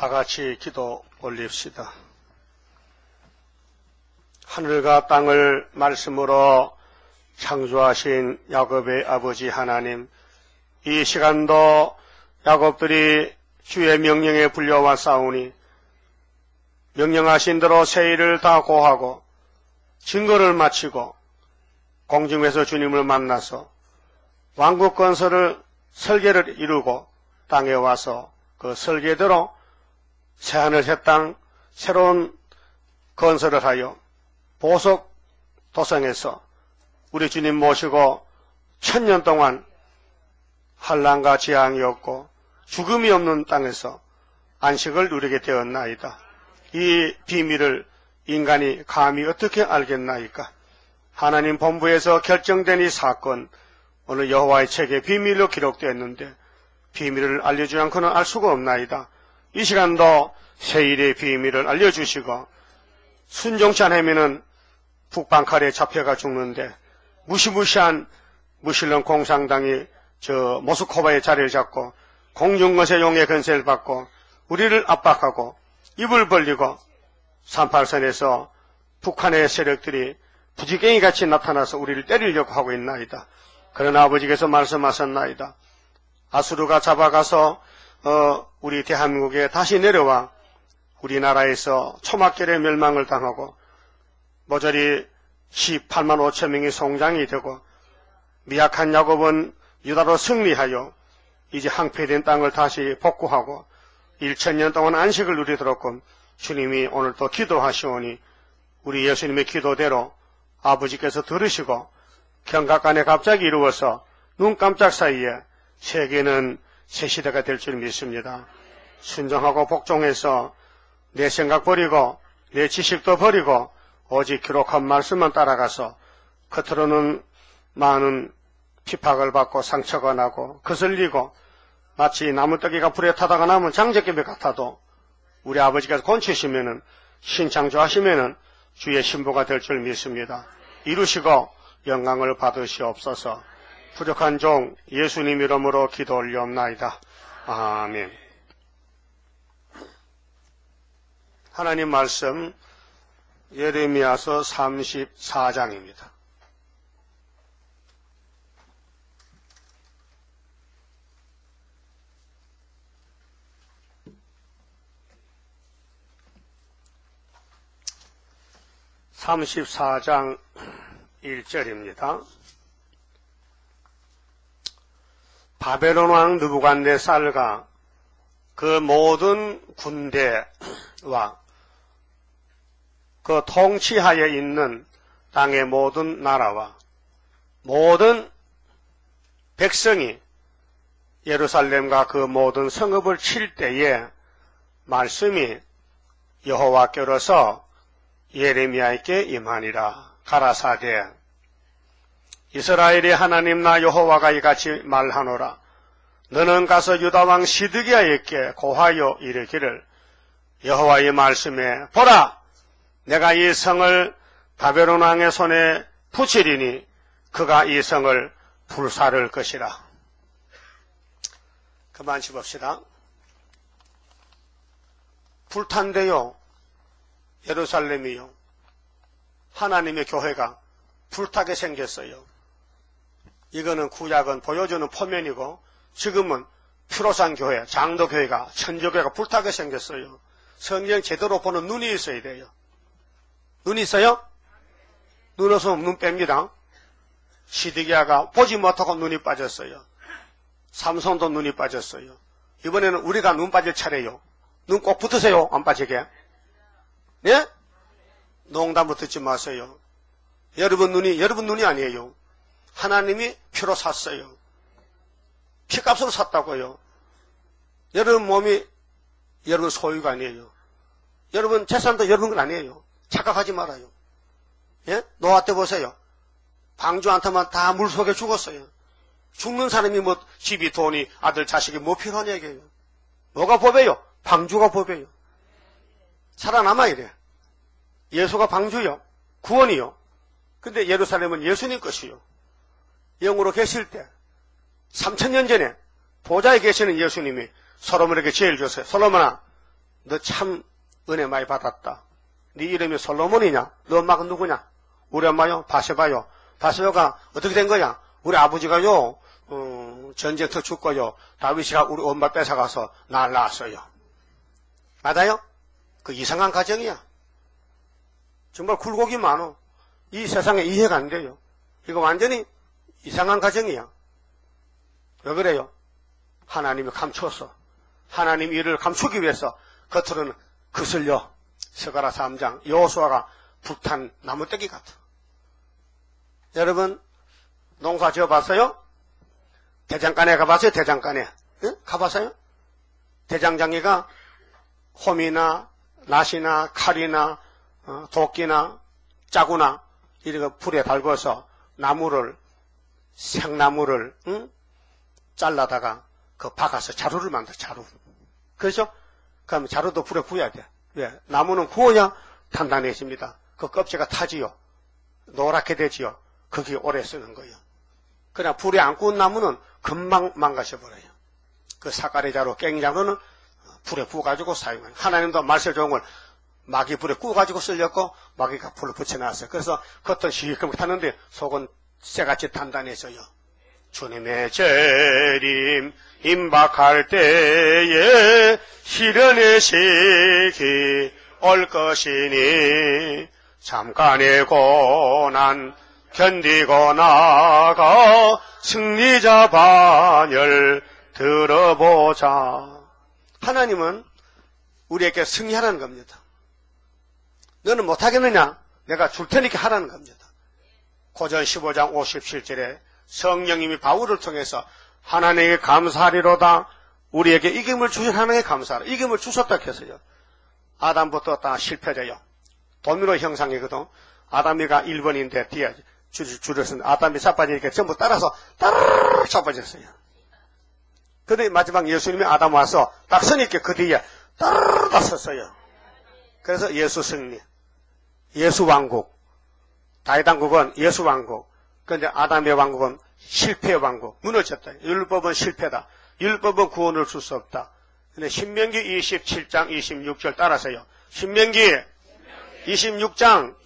다 같이 기도 올립시다. 하늘과 땅을 말씀으로 창조하신 야곱의 아버지 하나님, 이 시간도 야곱들이 주의 명령에 불려왔사오니 명령하신 대로 세일을 다 고하고 증거를 마치고 공중에서 주님을 만나서 왕국 건설을 설계를 이루고 땅에 와서 그 설계대로 새하늘 새 땅 새로운 건설을 하여 보석 도성에서 우리 주님 모시고 1000년 동안 환난과 재앙이 없고 죽음이 없는 땅에서 안식을 누리게 되었나이다. 이 비밀을 인간이 감히 어떻게 알겠나이까? 하나님 본부에서 결정된 이 사건, 오늘 여호와의 책에 비밀로 기록되었는데 비밀을 알려주지 않고는 알 수가 없나이다. 이 시간도 세일의 비밀을 알려주시고 순종치 않으면은 북방칼에 잡혀가 죽는데 무시무시한 무신론 공산당이 저 모스크바의 자리를 잡고 공중거세 용의 건세를 받고 우리를 압박하고 입을 벌리고 38선에서 북한의 세력들이 부지깽이같이 나타나서 우리를 때리려고 하고 있나이다. 그러나 아버지께서 말씀하셨나이다. 아수르가 잡아가서 우리 대한민국에 다시 내려와 우리나라에서 초막절에 멸망을 당하고 모조리 18만 5천 명이 송장이 되고 미약한 야곱은 유다로 승리하여 이제 항폐된 땅을 다시 복구하고 1000년 동안 안식을 누리도록끔 주님이 오늘 또 기도하시오니 우리 예수님의 기도대로 아버지께서 들으시고 경각간에 갑자기 이루어서 눈 깜짝 사이에 세계는 새 시대가 될 줄 믿습니다. 순종하고 복종해서 내 생각 버리고 내 지식도 버리고 오직 기록한 말씀만 따라가서 겉으로는 많은 핍박을 받고 상처가 나고 거슬리고 마치 나무뜨기가 불에 타다가 남은 장작개비 같아도 우리 아버지께서 곤치시면은 신창조하시면은 주의 신부가 될 줄 믿습니다. 이루시고 영광을 받으시옵소서. 부족한 종 예수님 이름으로 기도 올리옵나이다. 아멘. 하나님 말씀 예레미야서 34장입니다. (34장) 1절입니다. 바벨론 왕 느부갓네살과 그 모든 군대와 그 통치하에 있는 땅의 모든 나라와 모든 백성이 예루살렘과 그 모든 성읍을 칠 때에 말씀이 여호와께로서 예레미야에게 임하니라. 가라사대 이스라엘의 하나님 나 여호와가 이같이 말하노라. 너는 가서 유다왕 시드기야에게 고하여 이르기를 여호와의 말씀에 보라 내가 이 성을 바벨론 왕의 손에 붙이리니 그가 이 성을 불사를 것이라. 그만 짚읍시다. 불탄대요. 예루살렘이요. 하나님의 교회가 불타게 생겼어요. 이거는 구약은 보여주는 포면이고 지금은 피로산 교회, 장도교회가 천주교회가 불타게 생겼어요. 성경 제대로 보는 눈이 있어야 돼요. 눈 있어요? 눈 없으면 눈 뺍니다. 시드기야가 보지 못하고 눈이 빠졌어요. 삼손도 눈이 빠졌어요. 이번에는 우리가 눈 빠질 차례요. 눈 꼭 붙으세요. 안 빠지게. 예? 농담 붙지 마세요. 여러분 눈이 아니에요. 하나님이 피로 샀어요. 피값으로 샀다고요. 여러분 몸이 여러분 소유가 아니에요. 여러분 재산도 여러분 건 아니에요. 착각하지 말아요. 예? 노아 때 보세요. 방주한테만 다 물속에 죽었어요. 죽는 사람이 뭐 집이 돈이 아들 자식이 뭐 필요한 얘기예요. 뭐가 법이에요? 방주가 법이에요. 살아남아 이래. 예수가 방주요. 구원이요. 근데 예루살렘은 예수님 것이요. 영으로 계실 때 3000년 전에 보좌에 계시는 예수님이 솔로몬에게 제일 줬어요. 솔로몬아 너 참 은혜 많이 받았다. 네 이름이 솔로몬이냐? 너 엄마가 누구냐? 우리 엄마요? 바세바요. 바세바가 어떻게 된 거냐? 우리 아버지가요, 전쟁터 죽고요, 다윗이가 우리 엄마 뺏어가서 날 낳았어요. 맞아요? 그 이상한 가정이야. 정말 굴곡이 많어. 이 세상에 이해가 안 돼요. 이거 완전히 이상한 가정이야. 왜 그래요? 하나님이 감추었어. 하나님 일을 감추기 위해서 겉으로는 거슬려. 스가랴 3장 여호수아가 불탄 나무떼기 같아. 여러분 농사 지어봤어요? 대장간에 가봤어요? 대장간에. 응? 가봤어요? 대장장이가 홈이나 낫이나 칼이나 도끼나 짜구나 이런 거 불에 달궈서 나무를 생나무를 잘라다가 그 박아서 자루를 만들어. 자루. 그렇죠? 그러면 자루도 불에 구워야 돼. 왜? 나무는 구워야 단단해집니다. 그 껍질가 타지요. 노랗게 되지요. 그게 오래 쓰는 거예요. 그러나 불에 안 구운 나무는 금방 망가져버려요. 그 사가리 자루, 깽 자루는 불에 구워가지고 사용해요. 하나님도 말세 좋은 걸 마귀 불에 구워가지고 쓸렸고 마귀가 불을 붙여놨어요. 그래서 겉은 시커멓게 타는데 속은 쇠같이 단단해져요. 주님의 재림 임박할 때에 시련의 시기 올 것이니 잠깐의 고난 견디고 나가 승리자 반열 들어보자. 하나님은 우리에게 승리하라는 겁니다. 너는 못하겠느냐? 내가 줄 테니까 하라는 겁니다. 고전 15장 57절에 성령님이 바울을 통해서 하나님에게 감사하리로다. 우리에게 이김을 주신 하나님께 감사하라. 이김을 주셨다 했어요. 아담부터 다 실패져요. 도미노 형상이거든. 아담이가 1번인데 뒤에 줄을 아담이 자빠지니까 전부 따라서 따르르 자빠졌어요. 그런데 마지막 예수님이 아담 와서 딱 서니까 그 뒤에 따르르 다 섰어요. 그래서 예수 승리, 예수 왕국, 다윗 왕국은 예수 왕국. 그런데 아담의 왕국은 실패의 왕국, 무너졌다. 율법은 실패다. 율법은 구원을 줄 수 없다. 근데 신명기 27장 26절 따라서요. 신명기 26장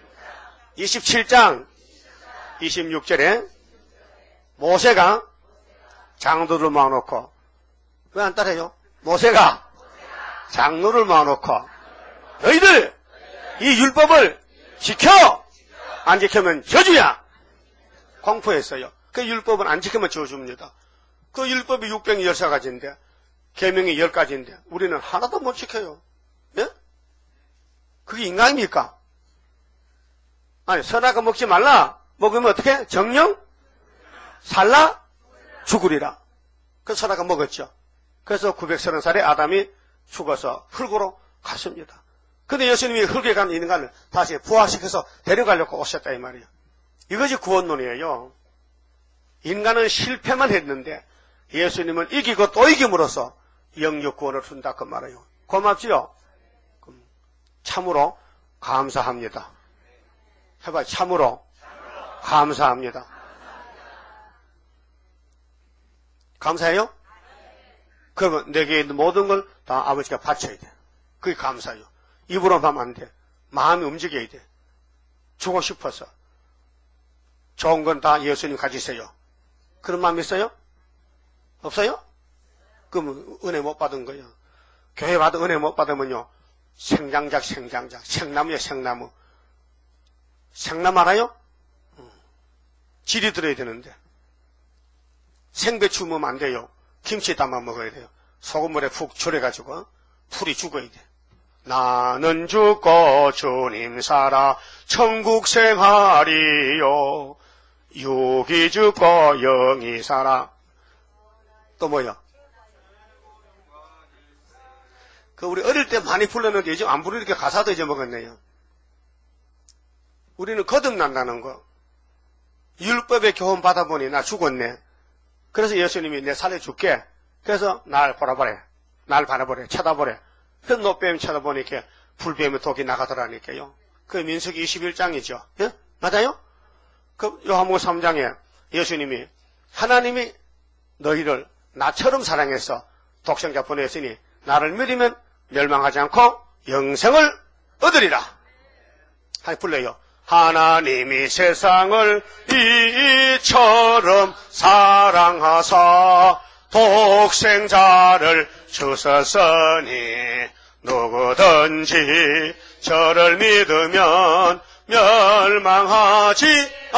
27장 26절에 모세가 장로를 모아놓고, 왜 안 따라요? 모세가 장로를 모아놓고 너희들 이 율법을 지켜! 안 지키면 저주야! 공포했어요. 그 율법은 안 지키면 저주입니다. 그 율법이 613가지인데 계명이 10가지인데 우리는 하나도 못 지켜요. 예? 그게 인간입니까? 아니, 선악과 먹지 말라. 먹으면 어떻게? 정령? 살라? 죽으리라. 그 선악과 먹었죠. 그래서 930살에 아담이 죽어서 흙으로 갔습니다. 근데 예수님이 흙에 간 인간을 다시 부활시켜서 데려가려고 오셨다 이 말이에요. 이것이 구원론이에요. 인간은 실패만 했는데 예수님은 이기고 또 이김으로써 영육 구원을 준다 그 말이에요. 고맙지요? 참으로 감사합니다. 해봐. 참으로 감사합니다. 감사해요? 그러면 내게 있는 모든 걸 다 아버지가 바쳐야 돼. 그게 감사해요. 입으로 하면 안 돼. 마음이 움직여야 돼. 주고 싶어서. 좋은 건 다 예수님 가지세요. 그런 마음 있어요? 없어요? 그러면 은혜 못 받은 거예요. 교회 받은 은혜 못 받으면요. 생장작. 생나무야, 생나무. 생나무 알아요? 질이 들어야 되는데. 생배추 먹으면 안 돼요. 김치 담아 먹어야 돼요. 소금물에 푹 졸여가지고 풀이 죽어야 돼. 나는 죽고 주님 살아 천국 생활이요. 육이 죽고 영이 살아. 또 뭐요? 그 우리 어릴 때 많이 불렀는데 요즘 안 부르니까 가사도 잊어먹었네요. 우리는 거듭난다는 거. 율법의 교훈 받아보니 나 죽었네. 그래서 예수님이 내 살려줄게. 그래서 날 보라보래. 날 바라보래. 쳐다보래. 그 노뱀 쳐다보니까 불뱀의 독이 나가더라니까요. 그 민수기 21장이죠. 예? 맞아요? 그 요한복음 3장에 예수님이 하나님이 너희를 나처럼 사랑해서 독생자 보냈으니 나를 믿으면 멸망하지 않고 영생을 얻으리라. 하나 불러요. 하나님이 세상을 이처럼 사랑하사 독생자를 주셨으니 누구든지 저를 믿으면 멸망하지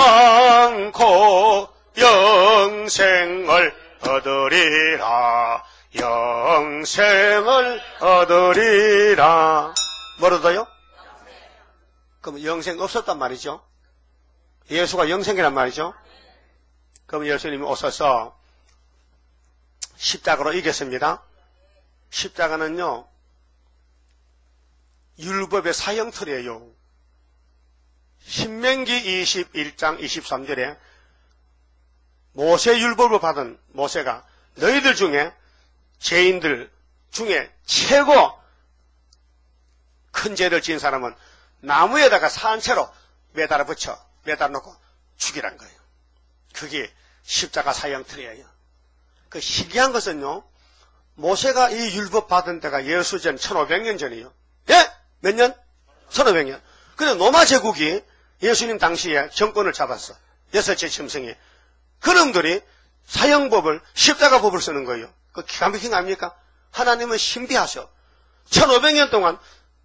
않고 영생을 얻으리라. 영생을 얻으리라. 뭐라도요? 그럼 영생 없었단 말이죠. 예수가 영생이란 말이죠. 그럼 예수님이 오셔서 십자가로 이겼습니다. 십자가는요, 율법의 사형틀이에요. 신명기 21장 23절에 모세 율법을 받은 모세가 너희들 중에 죄인들 중에 최고 큰 죄를 지은 사람은 나무에다가 산채로 매달아 놓고 죽이란 거예요. 그게 십자가 사형틀이에요. 그 희귀한 것은요, 모세가 이 율법 받은 때가 예수전 1500년 전이에요. 예? 몇 년? 1500년. 근데 로마 제국이 예수님 당시에 정권을 잡았어. 여섯째 짐승이. 그놈들이 사형법을, 십자가법을 쓰는 거예요. 그 기가 막힌 거 아닙니까? 하나님은 신비하셔. 1500년 동안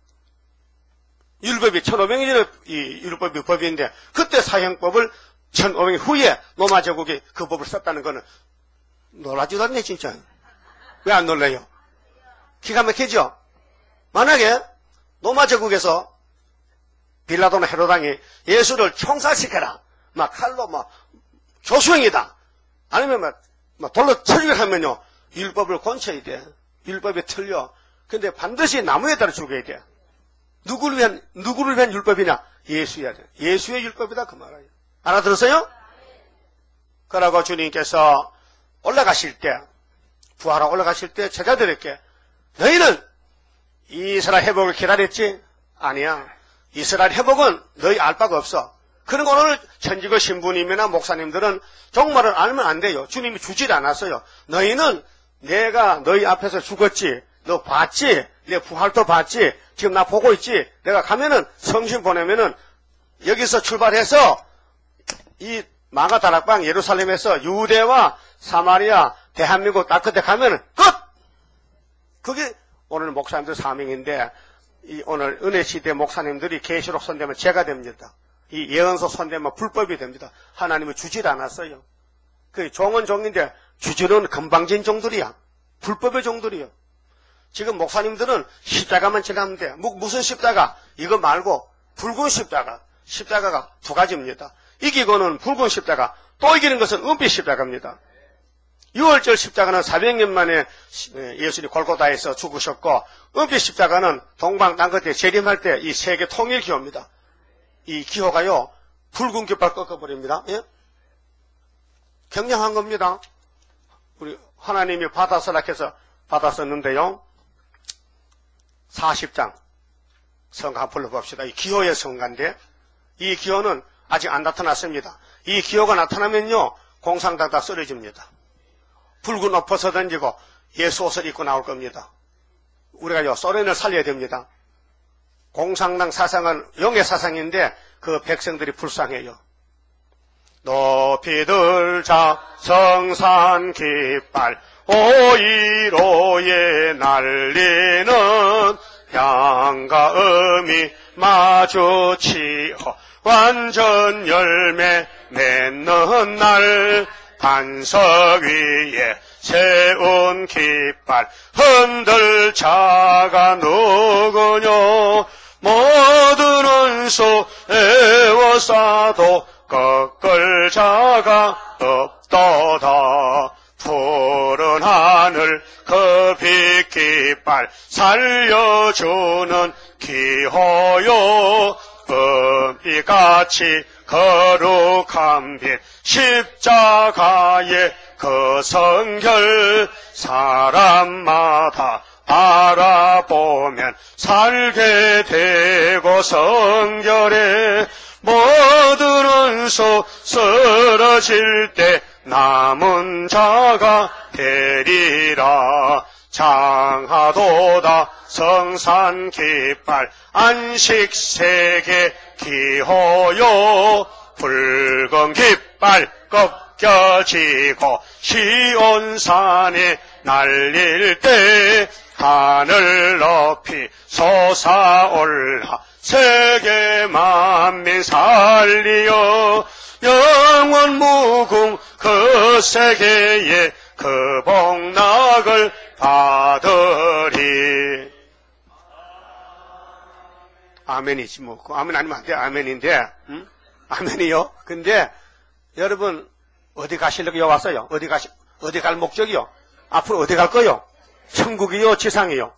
율법이 1500년의 이 율법이 법인데 그때 사형법을 1500년 후에 로마 제국이 그 법을 썼다는 거는 놀라지도 않네 진짜. 왜 안 놀라요? 기가 막히죠? 만약에 로마 제국에서 빌라도나 헤로당이 예수를 총살시켜라. 막 칼로 막 교수형이다. 아니면 막 돌로 쳐주게 하면요. 율법을 건쳐야 돼. 율법이 틀려. 근데 반드시 나무에 따라 죽여야 돼. 누구를 위한 율법이냐? 예수야 돼. 예수의 율법이다 그 말이에요. 알아들었어요? 그러고 주님께서 올라가실 때, 부하러 올라가실 때 제자들에게 너희는 이스라엘 회복을 기다렸지? 아니야. 이스라엘 회복은 너희 알 바가 없어. 그런 거 오늘 천지교 신부님이나 목사님들은 종말을 알면 안 돼요. 주님이 주질 않았어요. 너희는 내가 너희 앞에서 죽었지. 너 봤지? 내 부활도 봤지? 지금 나 보고 있지? 내가 가면은 성신 보내면은 여기서 출발해서 이 마가다락방 예루살렘에서 유대와 사마리아 대한민국 딱 끝에 가면은 끝! 그게 오늘 목사님들 사명인데 이 오늘 은혜시대 목사님들이 계시록 손대면 죄가 됩니다. 이 예언서 손대면 불법이 됩니다. 하나님은 주질 않았어요. 그 종은 종인데 주질은 건방진 종들이야. 불법의 종들이요. 지금 목사님들은 십자가만 지나면 돼. 무슨 십자가? 이거 말고 붉은 십자가. 십자가가 두 가지입니다. 이기고는 붉은 십자가, 또 이기는 것은 은빛 십자가입니다. 6월절 십자가는 400년 만에 예수님이 골고다에서 죽으셨고, 은빛 십자가는 동방 땅끝에 재림할 때 이 세계 통일 기호입니다. 이 기호가요, 붉은 깃발 꺾어버립니다. 예? 경량한 겁니다. 우리 하나님이 받아서라 해서 받았었는데요. 40장 성가 불러봅시다. 이 기호의 성가인데 이 기호는 아직 안 나타났습니다. 이 기호가 나타나면요 공상당 다 쓰러집니다. 붉은 옷 벗어 던지고 예수 옷을 입고 나올 겁니다. 우리가요 소련을 살려야 됩니다. 공상당 사상은 영의 사상인데 그 백성들이 불쌍해요. 높이 들자 성산 깃발 오이로에 날리는 양과 음이 마주치어 완전 열매 맺는 날 반석 위에 세운 깃발 흔들 자가 누구뇨 모든 원수 애워싸도 꺾을 자가 없도다. 푸른 하늘 그 빛깃발 살려주는 기호요 은빛같이 거룩한 빛 십자가의 그 성결 사람마다 바라보면 살게 되고 성결에 모든 원수 쓰러질 때 남은 자가 되리라. 장하도다 성산 깃발 안식세계 기호요 붉은 깃발 꺾여지고 시온산에 날릴 때 하늘 높이 솟아올라 세계 만민 살리어 영원 무궁 그 세계에 그 복락을 받으리. 아멘이지 뭐. 아멘 아니면 안 돼. 아멘인데. 응? 아멘이요. 근데 여러분 어디 가시려고 왔어요? 어디 갈 목적이요? 앞으로 어디 갈 거요? 천국이요? 지상이요?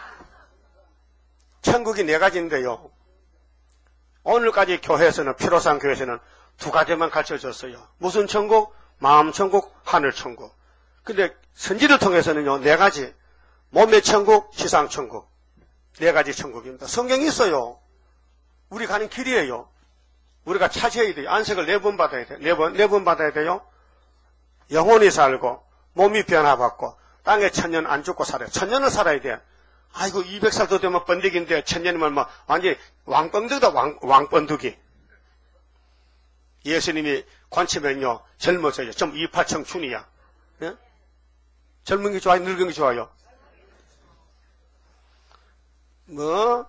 천국이 네 가지인데요. 오늘까지 교회에서는, 피로상 교회에서는 두 가지만 가르쳐줬어요. 무슨 천국? 마음 천국, 하늘 천국. 근데 선지를 통해서는요, 네 가지. 몸의 천국, 지상 천국. 네 가지 천국입니다. 성경이 있어요. 우리 가는 길이에요. 우리가 차지해야 돼요. 안식을 4번 받아야 돼요. 4번 받아야 돼요. 영혼이 살고, 몸이 변화받고, 땅에 1000년 안 죽고 살아요. 1000년을 살아야 돼. 아이고, 200살도 되면 번득인데, 1000년이면 뭐, 완전히 왕번득이다, 왕번득이. 예수님이 관치면요, 젊어져요. 좀 이파청춘이야. 예? 젊은 게 좋아요? 늙은 게 좋아요? 뭐,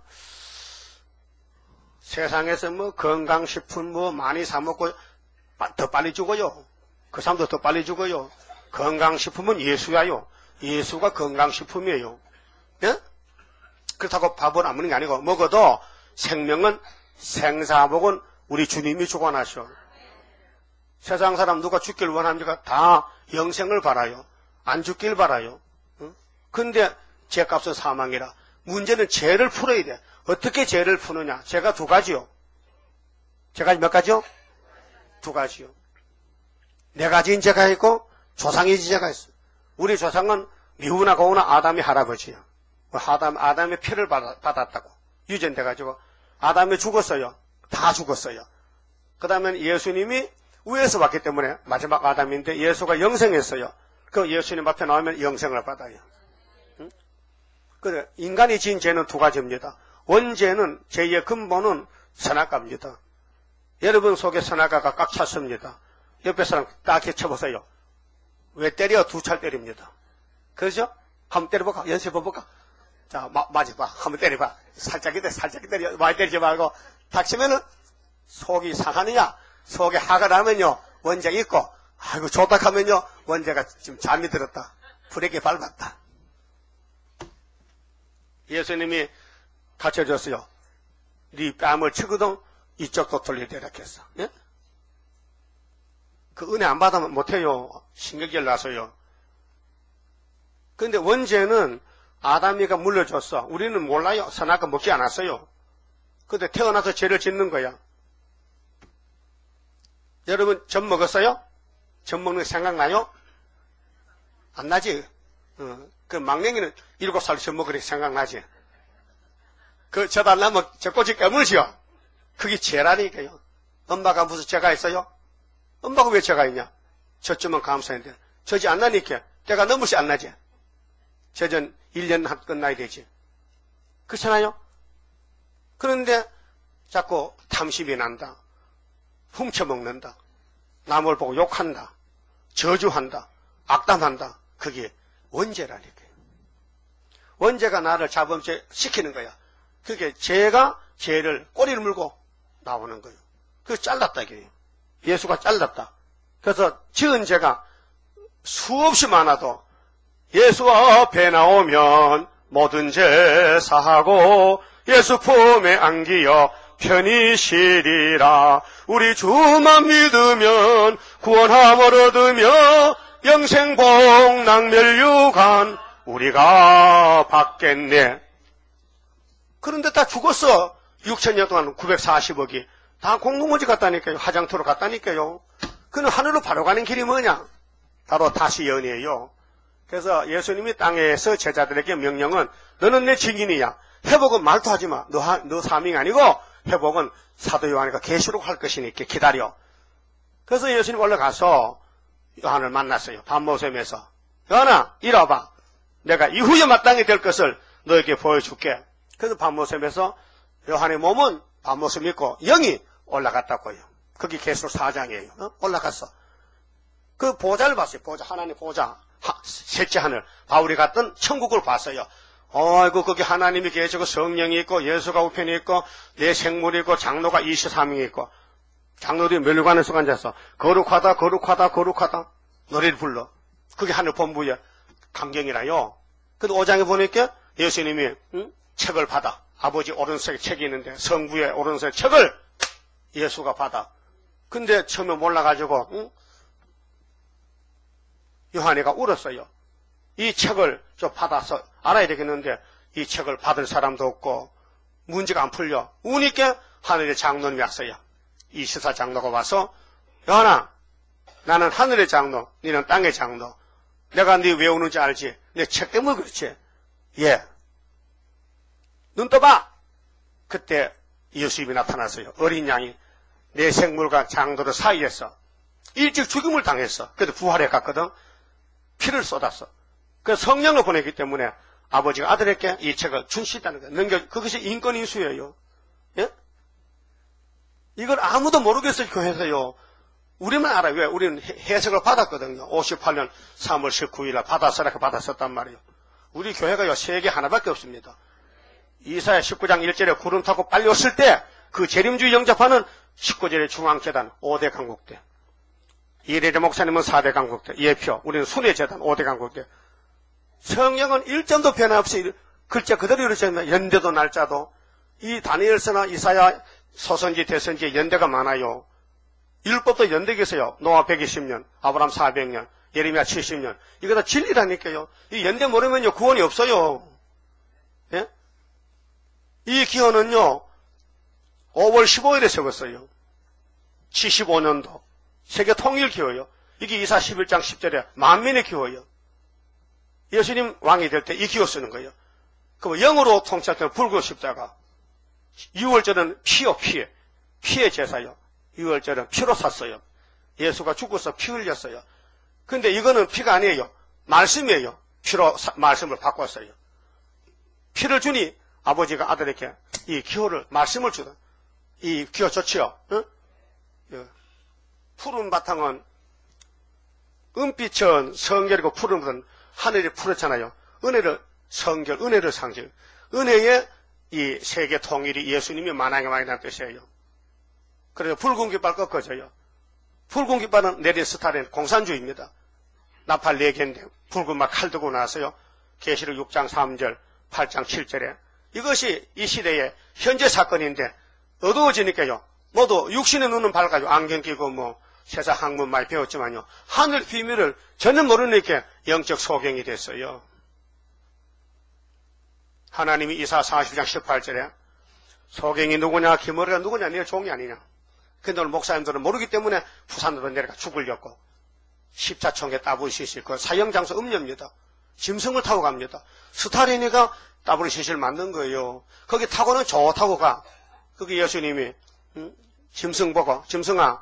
세상에서 뭐, 건강식품 뭐, 많이 사먹고, 더 빨리 죽어요. 그 사람도 더 빨리 죽어요. 건강식품은 예수야요. 예수가 건강식품이에요. 예? 그렇다고 밥을 안 먹는 게 아니고, 먹어도 생명은, 생사복은 우리 주님이 주관하셔. 세상 사람 누가 죽길 원합니까? 다 영생을 바라요. 안 죽길 바라요. 근데 죄값은 사망이라. 문제는 죄를 풀어야 돼. 어떻게 죄를 푸느냐? 죄가 두 가지요. 죄가 몇 가지요? 두 가지요. 네 가지인 죄가 있고 조상의 죄가 있어요. 우리 조상은 미후나 고우나 아담의 할아버지요. 아담의 피를 받았다고 유전돼가지고 아담이 죽었어요. 다 죽었어요. 그 다음에 예수님이 위에서 왔기 때문에 마지막 아담인데 예수가 영생했어요. 그 예수님 앞에 나오면 영생을 받아요. 응? 그래, 인간이 지은 죄는 두 가지입니다. 원죄는 죄의 근본은 선악과입니다. 여러분 속에 선악과가 꽉 찼습니다. 옆에 사람 딱 쳐보세요. 왜 때려? 2찰 때립니다. 그렇죠? 한번 때려볼까? 연습해볼까? 자, 맞아봐. 한번 때려봐. 살짝 때려. 많이 때리지 말고. 닥치면은 속이 상하느냐? 속에 화가 나면요, 원죄가 있고, 아이고, 좋다 하면요, 원죄가 지금 잠이 들었다. 불에게 밟았다. 예수님이 가르쳐줬어요. 네 뺨을 치거든 이쪽도 돌려대라 했어. 예? 그 은혜 안 받으면 못해요. 신경질 나서요. 근데 원죄는 아담이가 물려줬어. 우리는 몰라요. 선악과 먹지 않았어요. 근데 태어나서 죄를 짓는 거야. 여러분, 젖 먹었어요? 젖 먹는 거 생각나요? 안 나지? 그 망령이는 7살 젖 먹으니 생각나지? 그 젖 안 나면 젖꼬치 깨물지요? 그게 죄라니까요. 엄마가 무슨 죄가 있어요? 엄마가 왜 죄가 있냐? 젖 주면 감사했는데. 젖이 안 나니까. 때가 넘으시 안 나지? 젖은 1년 끝나야 되지. 그렇잖아요? 그런데 자꾸 탐심이 난다. 훔쳐먹는다. 남을 보고 욕한다. 저주한다. 악담한다. 그게 원죄라니까요. 원죄가 나를 자범죄 시키는 거야. 그게 죄가 죄를 꼬리를 물고 나오는 거예요. 그래서 잘랐다 이게요. 예수가 잘랐다. 그래서 지은 죄가 수없이 많아도 예수 앞에 나오면 모든 죄 사하고 예수 품에 안기어 편히 쉬리라. 우리 주만 믿으면 구원함을 얻으며 영생 복락 멸류관 우리가 받겠네. 그런데 다 죽었어. 6000년 동안 940억이 다 공공오지 갔다니까요. 화장터로 갔다니까요. 그는 하늘로 바로 가는 길이 뭐냐? 바로 다시 연이에요. 그래서 예수님이 땅에서 제자들에게 명령은 너는 내 증인이야. 회복은 말도 하지 마. 너 사명이 아니고 회복은 사도 요한이가 계시록 할 것이니까 기다려. 그래서 예수님 올라가서 요한을 만났어요. 밤모섬에서. 요한아, 이리 와봐. 내가 이후에 마땅히 될 것을 너에게 보여줄게. 그래서 밤모섬에서 요한의 몸은 밤모섬 있고 영이 올라갔다고요. 거기 계시록 4장이에요. 올라갔어. 그 보좌를 봤어요. 보좌, 하나님의 보좌. 셋째 하늘. 바울이 갔던 천국을 봤어요. 아이고, 거기 하나님이 계시고 성령이 있고 예수가 우편이 있고 내 생물이 있고 장로가 23명이 있고 장로들이 멸관에서 앉아서 거룩하다 거룩하다 거룩하다 노래를 불러. 그게 하늘 본부의 광경이라요. 근데 5장에 보니까 예수님이 책을 받아. 아버지 오른손에 책이 있는데 성부의 오른손에 책을 예수가 받아. 근데 처음에 몰라가지고 요한이가 울었어요. 이 책을 좀 받아서 알아야 되겠는데 이 책을 받을 사람도 없고 문제가 안 풀려. 우니까 하늘의 장로님이 왔어요. 이 시사 장로가 와서 요한아, 나는 하늘의 장로, 너는 땅의 장로. 내가 네 왜 우는지 알지? 내 책 때문에 그렇지? 예. 눈 떠봐. 그때 예수님이 나타났어요. 어린 양이 내 생물과 장로들 사이에서 일찍 죽임을 당했어. 그래도 부활해 갔거든. 피를 쏟았어. 그래서 성령을 보내기 때문에 아버지가 아들에게 이 책을 준 수 있다는 거예요. 그것이 인권인수예요. 예? 이걸 아무도 모르겠어요, 교회에서요. 우리만 알아요. 왜? 우리는 해석을 받았거든요. 58년 3월 19일 받았으라 받았었단 말이에요. 우리 교회가요, 세계 하나밖에 없습니다. 이사야 19장 1절에 구름 타고 빨리 왔을 때 그 재림주의 영접하는 19절의 중앙재단 5대 강국대. 이래리 목사님은 4대 강국대. 예표. 우리는 순회재단 5대 강국대. 성경은 1점도 변함없이 글자 그대로 이루어졌습니다. 연대도 날짜도. 이 다니엘서나 이사야 소선지 대선지에 연대가 많아요. 율법도 연대가 있어요. 노아 120년, 아브람 400년, 예레미야 70년. 이거 다 진리라니까요. 이 연대 모르면요 구원이 없어요. 예? 이 기호는요 5월 15일에 적었어요. 75년도 세계 통일 기호요. 이게 이사 11장 10절에 만민의 기호요. 예수님 왕이 될 때 이 기호 쓰는 거예요. 그럼 영으로 통치할 붉은 십자가. 6월절은 피요, 피해. 피의 제사요. 6월절은 피로 샀어요. 예수가 죽어서 피 흘렸어요. 근데 이거는 피가 아니에요. 말씀이에요. 피로 말씀을 바꿨어요. 피를 주니 아버지가 아들에게 이 기호를, 말씀을 주다. 이 기호 좋지요? 응? 푸른 바탕은 은빛은 성결이고 푸른 것은 하늘이 푸르잖아요. 은혜를, 성결, 은혜를 상징. 은혜의 이 세계 통일이 예수님이 만왕의 왕이라는 뜻이에요. 그래서 붉은 깃발 꺾어져요. 붉은 깃발은 내린 공산주의입니다. 나팔 4개인데 붉은 막 칼 들고 나서요. 계시록 6장 3절, 8장 7절에 이것이 이 시대의 현재 사건인데 어두워지니까요. 모두 육신의 눈은 밝아요. 안경 끼고 뭐 세상 학문 많이 배웠지만요. 하늘 비밀을 전혀 모르니까 영적 소경이 됐어요. 하나님이 이사 40장 18절에 소경이 누구냐, 기머리가 누구냐, 네 종이 아니냐. 근데 오늘 목사님들은 모르기 때문에 부산으로 내려가 죽으려고 십자총에 WCC 그 사형장소 음녀입니다. 짐승을 타고 갑니다. 스타린이가 WCC를 만든 거예요. 거기 타고는 좋다고 가. 거기 예수님이 짐승 보고 짐승아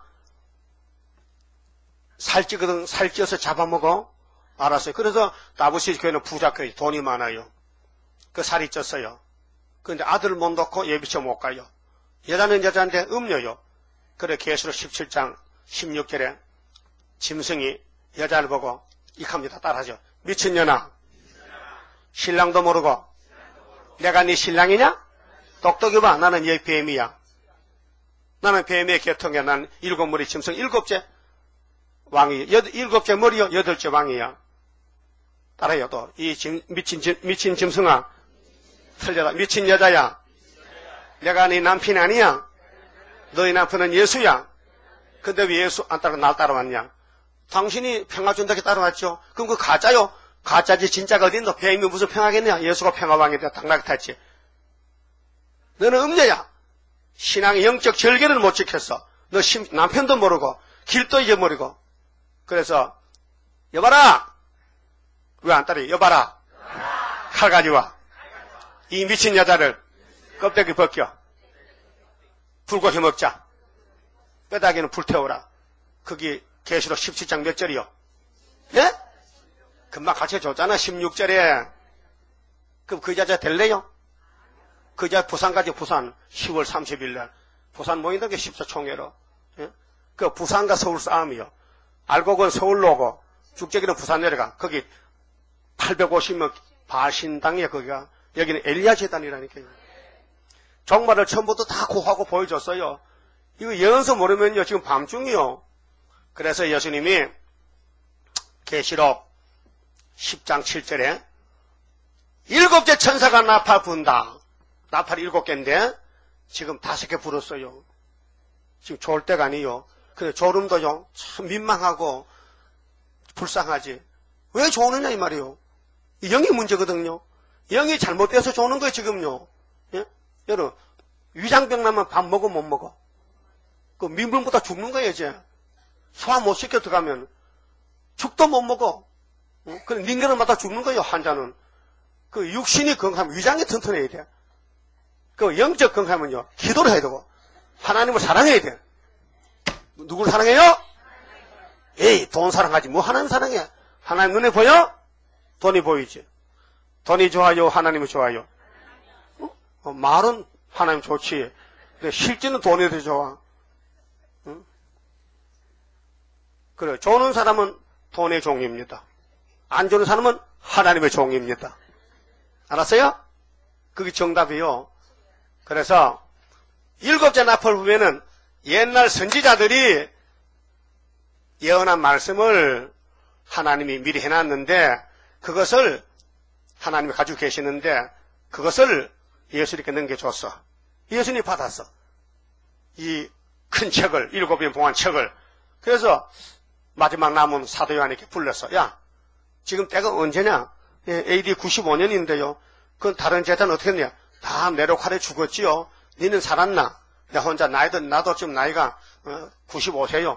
살찌거든 살찌어서 잡아먹어. 알았어요. 그래서 WCC 교회는 부자교회 돈이 많아요. 그 살이 쪘어요. 그런데 아들을 못 놓고 예비처 못 가요. 여자는 여자인데 음녀요. 그래 계시록 17장 16절에 짐승이 여자를 보고 이합니다. 따라하죠. 미친년아 신랑도 모르고 내가 네 신랑이냐? 똑똑히 봐. 나는 얘 뱀이야. 나는 뱀의 계통이야. 난 7머리 짐승 7째 왕이 7째 머리요 8째 왕이야. 따라요. 또 이 미친 짐승아 틀려라. 미친 여자야. 내가 네 남편이 아니야. 너희 남편은 예수야. 근데 왜 예수 안 따라 날 따라왔냐? 당신이 평화 준다고 따라왔죠. 그럼 그 가짜요. 가짜지 진짜가 어딨노? 뱀이 무슨 평화겠냐? 예수가 평화왕이 되어 당나귀 탔지. 너는 음녀야. 신앙의 영적 절개를 못 지켰어. 너 남편도 모르고 길도 잊어버리고. 그래서 여봐라. 왜 안 따라? 여봐라. 칼 가져와. 이 미친 여자를 껍데기 벗겨. 불고기 먹자. 뼈다귀는 불태워라. 거기 계시록 17장 몇 절이요? 예? 금방 가르쳐줬잖아, 16절에. 그럼 그 여자 될래요? 그 여자 부산 가지, 부산. 10월 30일 날. 부산 모인다는 게 14총회로. 예? 그 부산과 서울 싸움이요. 알곡은 서울로 오고, 죽재기는 부산 내려가. 거기 850명 바신당이야, 거기가. 여기는 엘리야 재단이라니까요. 종말을 처음부터 다 고하고 보여줬어요. 이거 연서 모르면요, 지금 밤중이요. 그래서 예수님이 계시록 10장 7절에 7째 천사가 나팔 분다. 나팔이 7개인데 지금 5개 불었어요. 지금 좋을 때가 아니요. 근데 졸음도요, 참 민망하고 불쌍하지. 왜 조느냐 이 말이요. 영이 문제거든요. 영이 잘못돼서 조는 거예요 지금요. 예? 여러분 위장병 나면 밥 먹어 못 먹어? 그 민물보다 죽는 거예요 이제. 소화 못 시켜 들어가면 죽도 못 먹어. 그 링거는마다 죽는 거예요 환자는. 그 육신이 건강하면 위장이 튼튼해야 돼. 그 영적 건강하면요 기도를 해야 되고 하나님을 사랑해야 돼. 누구를 사랑해요? 에이 돈 사랑하지 뭐 하나님 사랑해. 하나님 눈에 보여? 돈이 보이지. 돈이 좋아요? 하나님이 좋아요? 말은 하나님 좋지. 근데 실제는 돈이 더 좋아. 응? 그래, 좋은 사람은 돈의 종입니다. 안 좋은 사람은 하나님의 종입니다. 알았어요? 그게 정답이요. 그래서 7째 나팔 보면은 옛날 선지자들이 예언한 말씀을 하나님이 미리 해놨는데 그것을 하나님이 가지고 계시는데 그것을 예수님께 넘겨줬어. 예수님이 받았어. 이 큰 책을 7개 봉한 책을. 그래서 마지막 남은 사도 요한에게 불렀어. 야 지금 때가 언제냐? AD 95년인데요. 그건 다른 제자는 어떻게 했냐? 다 내lok할에 죽었지요. 니는 살았나? 내 혼자 나도 지금 나이가 95세요.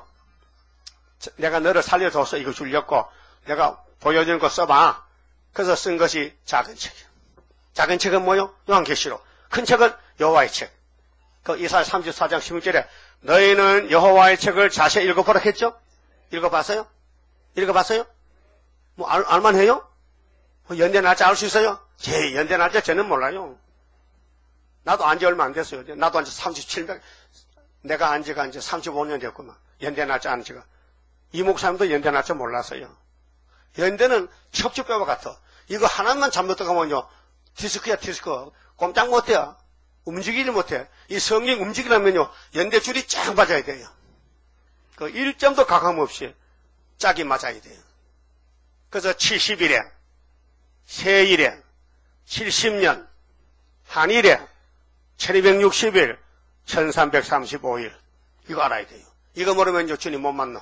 내가 너를 살려줬어. 이거 줄렸고 내가 보여주는 거 써봐. 그래서 쓴 것이 작은 책이에요. 작은 책은 뭐요? 요한계시록. 큰 책은 여호와의 책. 그 이사야 34장 16절에 너희는 여호와의 책을 자세히 읽어보라 했죠? 읽어봤어요? 읽어봤어요? 뭐 알만해요? 연대 날짜 알 수 있어요? 제 연대 날짜 저는 몰라요. 나도 안지 얼마 안 됐어요. 나도 안지 37년, 내가 안지가 이제 35년 됐구만. 연대 날짜 안지가. 이 목사님도 연대 날짜 몰랐어요. 연대는 척추뼈와 같아. 이거 하나만 잘못 들어가면요. 디스크야, 디스크. 꼼짝 못해요. 움직이지 못해. 이 성경 움직이려면요. 연대줄이 쫙 맞아야 돼요. 그 1점도 가감 없이 짝이 맞아야 돼요. 그래서 70일에, 세일에, 70년, 한일에, 1260일, 1335일. 이거 알아야 돼요. 이거 모르면 주님 못 만나.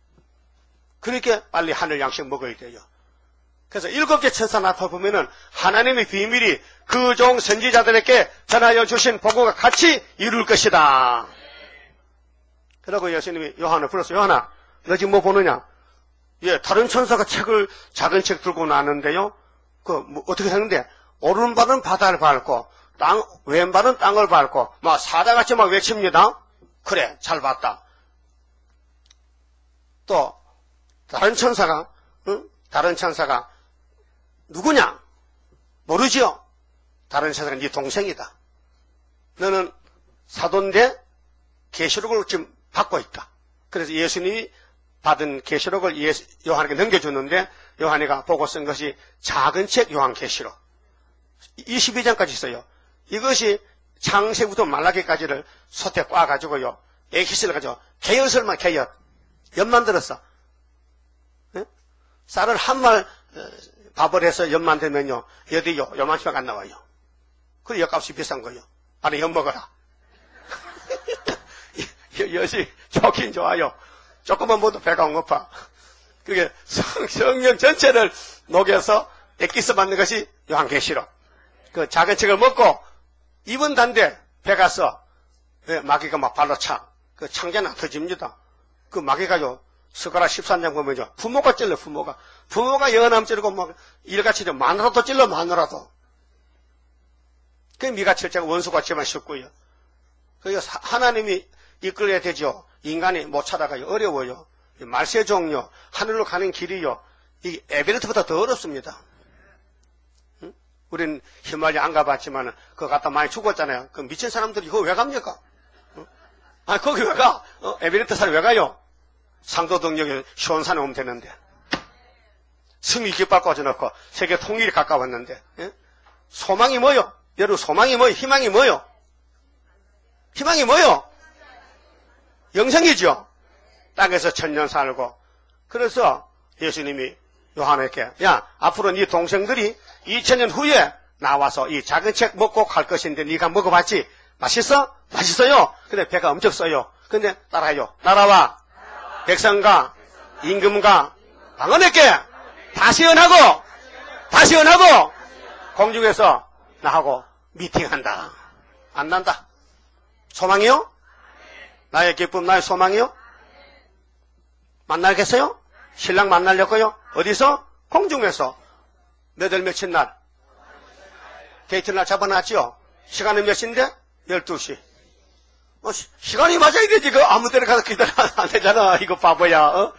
그렇게 빨리 하늘 양식 먹어야 돼요. 그래서 7개 천사 나타보면은 하나님의 비밀이 그 종 선지자들에게 전하여 주신 복음과 같이 이룰 것이다. 그러고 예수님이 요한을 불러서 요한아, 너 지금 뭐 보느냐? 예, 다른 천사가 작은 책 들고 나왔는데요. 뭐 어떻게 했는데 오른발은 바다를 밟고 왼발은 땅을 밟고 막 사자같이 막 외칩니다. 그래, 잘 봤다. 또 다른 천사가 누구냐? 모르지요? 다른 천사가 네 동생이다. 너는 사도인데 계시록을 지금 받고 있다. 그래서 예수님이 받은 계시록을 요한에게 넘겨주는데 요한이가 보고 쓴 것이 작은 책 요한계시록 22장까지 있어요. 이것이 창세부터 말라기까지를 솥에 꽈가지고요. 액기스를 가지고 개엿을만 개엿 엿 만들었어. 네? 쌀을 한 말 밥을 해서 엿 만들면요. 엿이 요만큼밖에 안 나와요. 그래 엿값이 비싼 거예요. 안에 엿 먹어라. 엿이 좋긴 좋아요. 조금만 먹어도 배가 안 고파. 그게 성령 전체를 녹여서 액기스 만든 것이 요한계시록. 그 작은 책을 먹고 입은 단데 배가 써. 마귀가 막 발로 차. 그 창자는 터집니다. 그 마귀가요. 스가랴 13장 보면요. 부모가 찔러 부모가 영원함 찌르고 막 일같이 마누라도 찔러 마누라도. 그 미가 7장 원수같이만 쉽고요. 그래서 하나님이 이끌어야 되죠. 인간이 못 찾아가요. 어려워요. 말세종요. 하늘로 가는 길이요. 이 에베레스트보다 더 어렵습니다. 응? 우리는 히말라야 안 가봤지만 그거 갔다 많이 죽었잖아요. 그 미친 사람들이 그거 왜 갑니까? 응? 아, 거기 왜 가? 에베레스트 산에 왜 가요? 상도동역에 시원산에 오면 되는데. 승리 깃발 꽂아놓고 세계 통일이 가까웠는데. 응? 소망이 뭐요? 여러분 소망이 뭐요? 희망이 뭐요? 희망이 뭐요? 영생이죠. 땅에서 천년 살고. 그래서 예수님이 요한에게 야 앞으로 네 동생들이 2000년 후에 나와서 이 작은 책 먹고 갈 것인데 네가 먹어봤지? 맛있어? 맛있어요. 근데 배가 엄청 써요. 근데 따라해요. 나라와 백성과 임금과 방언에게 다시 연하고 공중에서 나하고 미팅한다. 안 난다. 소망이요? 나의 기쁨, 나의 소망이요? 만나겠어요? 신랑 만나려고요? 어디서? 공중에서. 몇월 며칠 날? 데이트 날 잡아놨죠? 시간은 몇 시인데? 12시. 시간이 맞아야 되지. 그 아무 데나 가서 기다리면 안 되잖아. 이거 바보야.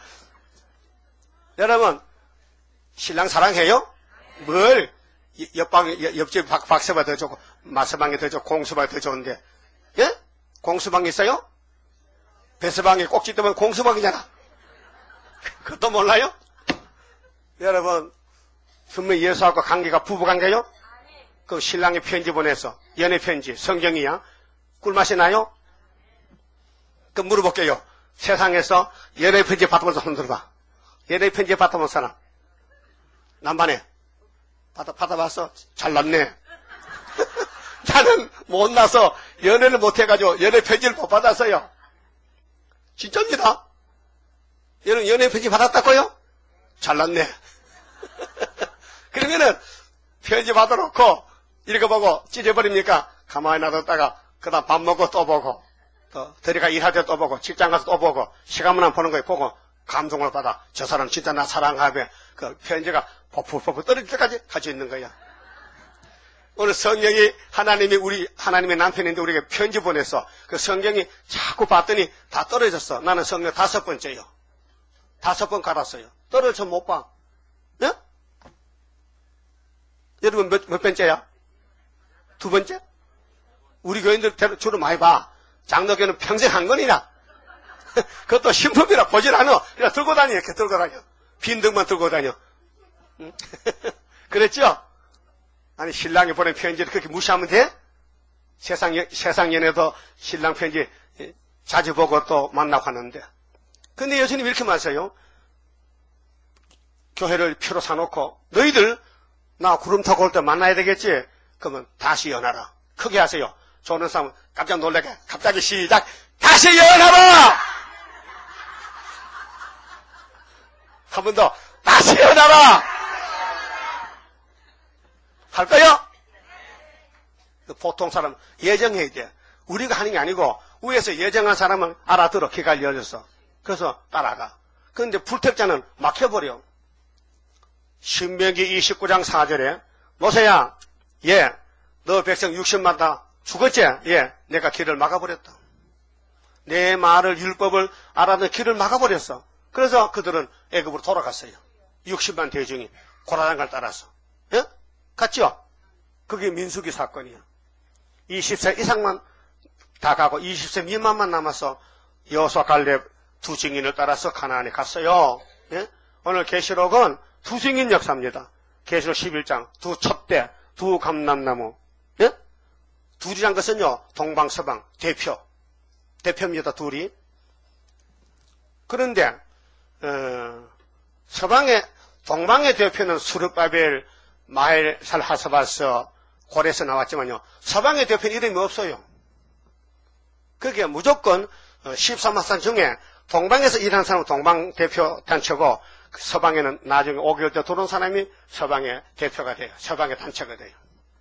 여러분, 신랑 사랑해요? 뭘? 옆집 박서방 더 좋고, 마서방이 더 좋고, 공수방이 더 좋은데. 예? 공수방 있어요? 배서방이 꼭지 뜨면 공수방이잖아. 그것도 몰라요? 여러분, 분명히 예수하고 관계가 부부관계요? 그 신랑이 편지 보내서, 연애편지, 성경이야? 꿀맛이 나요? 그 물어볼게요. 세상에서 연애편지 받아본 사람 들어봐. 연애편지 받아본 사람. 남반에. 받아봤어? 잘났네. 나는 못나서 연애를 못해가지고 연애편지를 못 받았어요. 진짜입니다. 여러분 연애편지 받았다고요? 잘났네. 그러면은 편지 받아놓고 읽어보고 찢어버립니까? 가만히 놔뒀다가 그 다음 밥 먹고 또 보고 또 들어가 일할 때 또 보고 직장 가서 또 보고 시간만 안 보는 거에 보고 감동을 받아. 저 사람 진짜 나 사랑하며 그 편지가 포풀포풀 떨어질 때까지 가지고 있는 거야. 오늘 성경이 하나님의 남편인데 우리에게 편지 보냈어. 그 성경이 자꾸 봤더니 다 떨어졌어. 나는 성경 5번째요. 5번 갈았어요. 떨어져 못 봐. 네? 여러분 몇 번째야? 2번째? 우리 교인들 주로 많이 봐. 장로교는 평생 한 권이나. 그것도 신품이라 보질 않아. 그냥 들고 다녀. 이렇게 들고 다녀. 빈등만 들고 다녀. 그랬죠? 아니 신랑이 보낸 편지를 그렇게 무시하면 돼? 세상 연애도 신랑 편지 자주 보고 또 만나고 하는데. 근데 예수님이 이렇게 말하세요. 교회를 표로 사놓고 너희들 나 구름 타고 올 때 만나야 되겠지? 그러면 다시 연하라. 크게 하세요. 좋은 사람 깜짝 놀라게 갑자기 시작. 다시 연하라. 한 번 더 다시 연하라. 할까요? 보통 사람 예정해야 돼. 우리가 하는 게 아니고 위에서 예정한 사람은 알아들어. 귀가 열렸어. 그래서 따라가. 그런데 불택자는 막혀버려. 신명기 29장 4절에 모세야, 예, 너 백성 60만 다 죽었지? 예, 내가 길을 막아버렸다. 내 말을 율법을 알아듣는 길을 막아버렸어. 그래서 그들은 애굽으로 돌아갔어요. 60만 대중이 고라단강을 따라서. 예? 갔죠? 그게 민수기 사건이야. 20세 이상만 다 가고 20세 미만만 남아서 여호수아 갈렙 두 증인을 따라서 가나안에 갔어요. 예? 오늘 계시록은 두 증인 역사입니다. 계시록 11장 두 첩대, 두 감람나무. 예? 둘이란 것은요 동방서방 대표입니다. 둘이. 그런데 동방의 대표는 수르바벨, 마헬살 하사바스, 고레에서 나왔지만요. 서방의 대표는 이름이 없어요. 그게 무조건 13마산 중에 동방에서 일하는 사람은 동방 대표 단체고 서방에는 나중에 5개월 때 들어온 사람이 서방의 대표가 돼요. 서방의 단체가 돼요.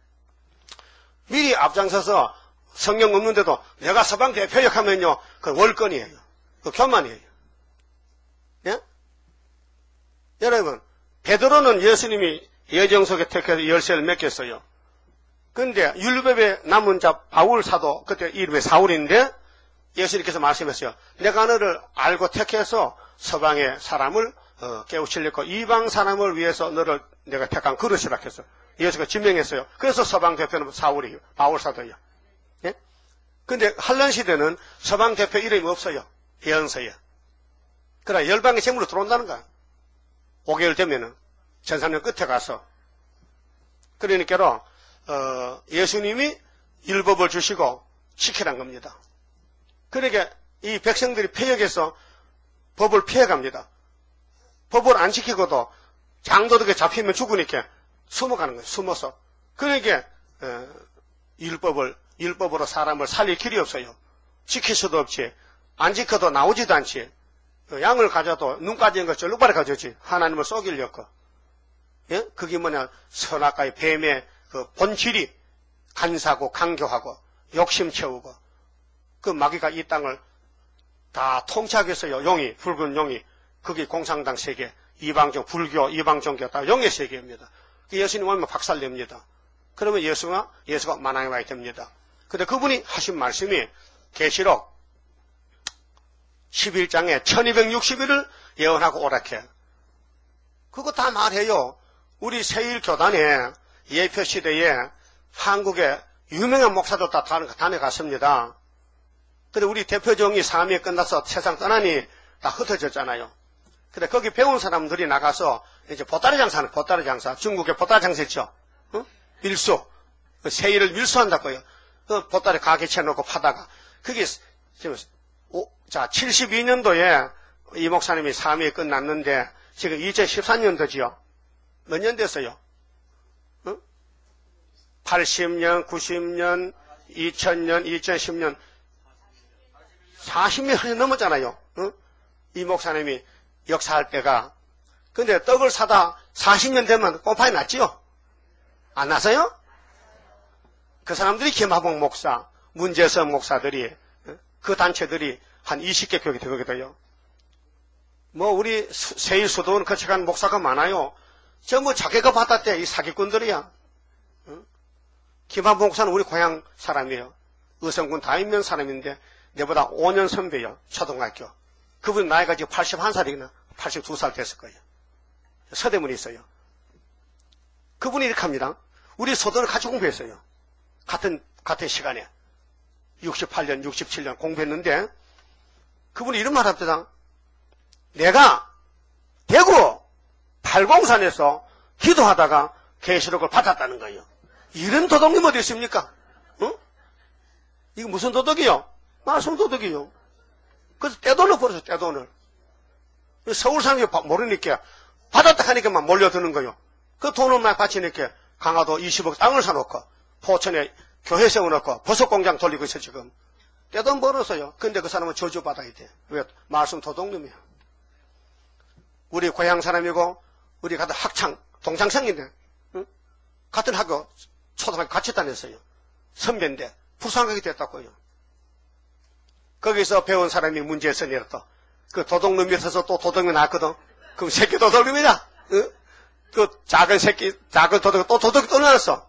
미리 앞장서서 성령 없는데도 내가 서방 대표역 하면요. 그 월권이에요. 그 교만이에요. 예? 여러분, 베드로는 예수님이 예정 속에 택해서 열쇠를 맡겼어요. 그런데 율법의 남은 자 바울 사도, 그때 이름이 사울인데 예수님께서 말씀했어요. 내가 너를 알고 택해서 서방의 사람을 깨우치려고 이방 사람을 위해서 너를 내가 택한 그릇이라 했어. 예수가 지명했어요. 그래서 서방 대표는 사울이에요. 바울 사도예요. 예? 근데 한란 시대는 서방 대표 이름이 없어요. 예언서에. 그러나 열방의 제물로 들어온다는 거야. 5개월 되면은 전산년 끝에 가서. 그러니까 예수님이 율법을 주시고 지키란 겁니다. 그러니까 이 백성들이 폐역해서 법을 피해갑니다. 법을 안 지키고도 장도덕에 잡히면 죽으니까 숨어가는 거예요. 숨어서. 그러니까 율법으로 사람을 살릴 길이 없어요. 지킬 수도 없지. 안 지켜도 나오지도 않지. 양을 가져도 눈까지 있는 거 절룩발에 가져오지. 하나님을 속이려고. 예? 그게 뭐냐. 선악과의 뱀의 그 본질이 간사하고 강교하고 욕심 채우고 그 마귀가 이 땅을 다 통치하게 했어요. 용이, 붉은 용이. 그게 공산당 세계, 이방종, 불교, 이방종교 다 용의 세계입니다. 예수님 오면 박살냅니다. 그러면 예수가 만왕에 와야 됩니다. 근데 그분이 하신 말씀이 계시록 11장에 1260일을 예언하고 오락해. 그거 다 말해요. 우리 세일교단에 예표시대에 한국에 유명한 목사도 다 다녀갔습니다. 근데 우리 대표종이 사미에 끝나서 세상 떠나니 다 흩어졌잖아요. 근데 거기 배운 사람들이 나가서 이제 보따리 장사는 보따리 장사. 중국에 보따리 장사 있죠? 어? 밀수. 세일을 밀수한다고요. 그 보따리 가게 쳐놓고 파다가. 그게 지금 72년도에 이 목사님이 사미에 끝났는데 지금 2014년도지요. 몇 년 됐어요? 80년, 90년, 2000년, 2010년 40년이 넘었잖아요. 이 목사님이 역사할 때가. 근데 떡을 사다 40년 되면 꼼판이 났지요? 안 났어요? 그 사람들이 김하봉 목사, 문재성 목사들이, 그 단체들이 한 20개 교육이 되거든요. 뭐 우리 세일 수도원 거쳐간 목사가 많아요. 전부 자기가 받았대. 이 사기꾼들이야. 김하봉 목사는 우리 고향 사람이에요. 의성군 다인면 사람인데 내보다 5년 선배요. 초등학교. 그분 나이가 지금 81살이나 82살 됐을 거예요. 서대문에 있어요. 그분이 이렇게 합니다. 우리 소도를 같이 공부했어요. 같은 시간에. 68년, 67년 공부했는데 그분이 이런 말 합니다. 내가 대구 팔공산에서 기도하다가 계시록을 받았다는 거예요. 이런 도덕님 어디 있습니까? 이거 무슨 도덕이요? 말씀 도덕이요. 그래서 떼돈을 벌었어요. 떼돈을. 서울 사람이 모르니까 받았다 하니까만 몰려드는 거예요. 그 돈을 막 바치니까 강화도 20억 땅을 사놓고 포천에 교회 세워놓고 버섯공장 돌리고 있어 지금. 떼돈 벌었어요. 근데 그 사람은 저주받아야 돼. 왜? 말씀 도둑놈이야. 우리 고향 사람이고 우리 같은 학창 동창생인데 같은 학교 초등학교 같이 다녔어요. 선배인데 부상하게 됐다고요. 거기서 배운 사람이 문제에서 내렸다. 그 도둑놈이 있어서 또 도둑이 나왔거든. 그럼 새끼 도둑놈이다. 그 작은 도둑이 또 도둑이 또 나왔어.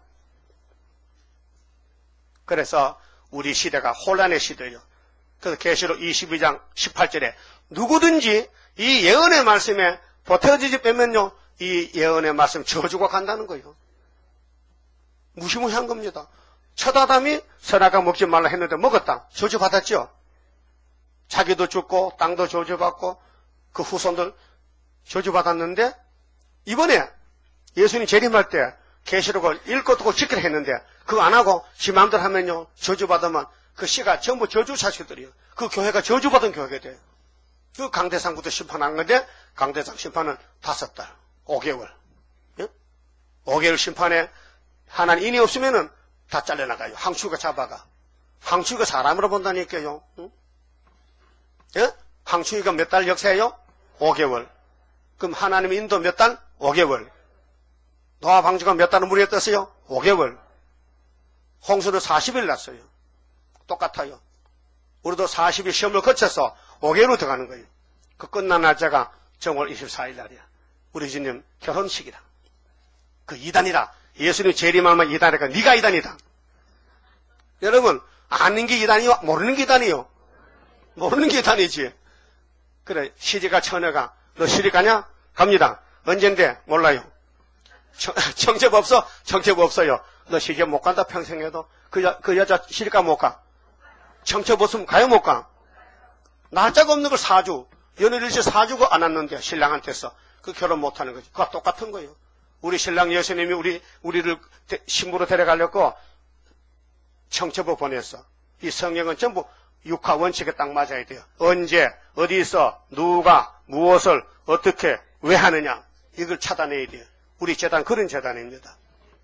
그래서 우리 시대가 혼란의 시대예요. 그래서 계시록 22장 18절에 누구든지 이 예언의 말씀에 버텨지지 빼면요, 이 예언의 말씀 저주가 간다는 거예요. 무시무시한 겁니다. 첫 아담이 선악과 먹지 말라 했는데 먹었다. 저주받았죠. 자기도 죽고 땅도 저주받고 그 후손들 저주받았는데 이번에 예수님 재림할 때 계시록을 읽고 듣고 지키라 했는데 그거 안 하고 지 마음대로 하면요 저주받으면 그 씨가 전부 저주 자식들이에요. 그 교회가 저주받은 교회가 돼요. 그 강대상부터 심판한 건데 강대상 심판은 5달 5개월. 예? 5개월 심판에 하나님 인이 없으면은 다 잘려나가요. 항추가 잡아가. 항추가 사람으로 본다니까요. 응? 예? 항추가 몇 달 역사예요? 5개월. 그럼 하나님의 인도 몇 달? 5개월. 노아 방주가 몇 달을 물에 떴어요? 5개월. 홍수는 40일 났어요. 똑같아요. 우리도 40일 시험을 거쳐서 5개월로 들어가는 거예요. 그 끝난 날짜가 정월 24일 날이야. 우리 주님 결혼식이다. 그 이단이라. 예수님 재림하면 이단이니까 네가 이단이다. 여러분 아는 게 이단이요? 모르는 게 이단이요? 모르는 게 이단이지. 그래 시집가 처녀가 너 시집 가냐? 갑니다. 언젠데? 몰라요. 정체부 없어? 정체부 없어요. 너 시집 못 간다, 평생 해도. 그 여자 시집가 못 가. 정체부 없으면 가요, 못 가? 날짜가 없는 걸 4주. 연애일시 4주가 안 왔는데, 신랑한테서. 그 결혼 못 하는 거지. 그거 똑같은 거예요. 우리 신랑 예수님이 우리를 신부로 데려가려고 정체부 보냈어. 이 성경은 전부 육하 원칙에 딱 맞아야 돼요. 언제, 어디서, 누가, 무엇을, 어떻게, 왜 하느냐. 이걸 찾아내야 돼요. 우리 재단 그런 재단입니다.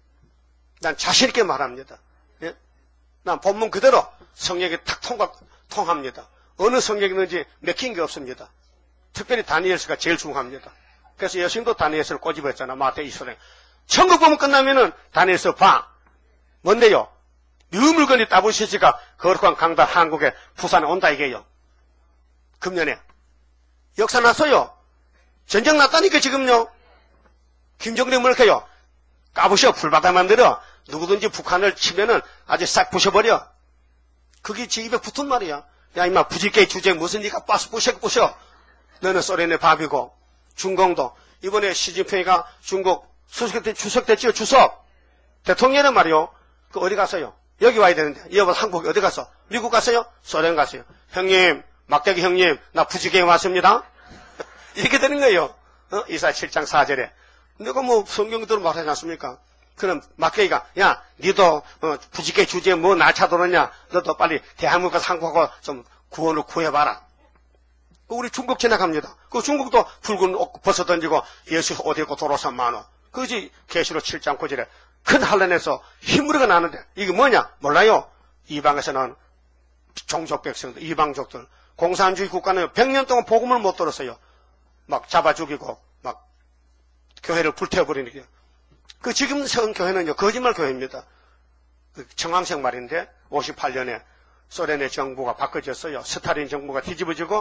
난 자신있게 말합니다. 예? 난 본문 그대로 성경에 탁 통합니다. 어느 성경이든지 맥힌 게 없습니다. 특별히 다니엘서가 제일 중요합니다. 그래서 예수님도 다니엘서를 꼬집었잖아. 마태이서는. 천국 보면 끝나면은 다니엘서 봐. 뭔데요? 유물건이 따부시지가 거룩한 강단 한국에 부산에 온다 이게요. 금년에. 역사 났어요. 전쟁 났다니까 지금요. 김정일이 뭘 해요? 까부셔 불바다 만들어. 누구든지 북한을 치면은 아주 싹 부셔버려. 그게 지 입에 붙은 말이야. 야 임마 부질게 주제 무슨 니가 부셔. 너는 소련의 밥이고. 중공도 이번에 시진핑이가 중국 추석됐지요. 추석. 대통령은 말이요. 그 어디 갔어요? 여기 와야 되는데. 여보 한국 어디 갔어? 미국 갔어요? 소련 갔어요. 형님, 막대기 형님, 나 부지개에 왔습니다. 이렇게 되는 거예요. 이사 7장 4절에. 내가 뭐 성경대로 말하지 않습니까? 그럼 막대기가 야, 니도 부지개 주제에 뭐 날차도느냐? 너도 빨리 대한민국 가서 한국하고 좀 구원을 구해봐라. 우리 중국 지나갑니다. 그 중국도 붉은 옷 벗어 던지고 예수 옷 입고 돌아서 만원. 그지 계시록 7장 9절에 큰 한란에서 흰무리가 나는데 이게 뭐냐? 몰라요. 이방에서는 종족 백성들, 이방족들, 공산주의 국가는 100년 동안 복음을 못 들었어요. 막 잡아 죽이고 막 교회를 불태워버리는 게. 그 지금 세운 교회는요 거짓말 교회입니다. 그 청황색 말인데 58년에 소련의 정부가 바꿔졌어요. 스탈린 정부가 뒤집어지고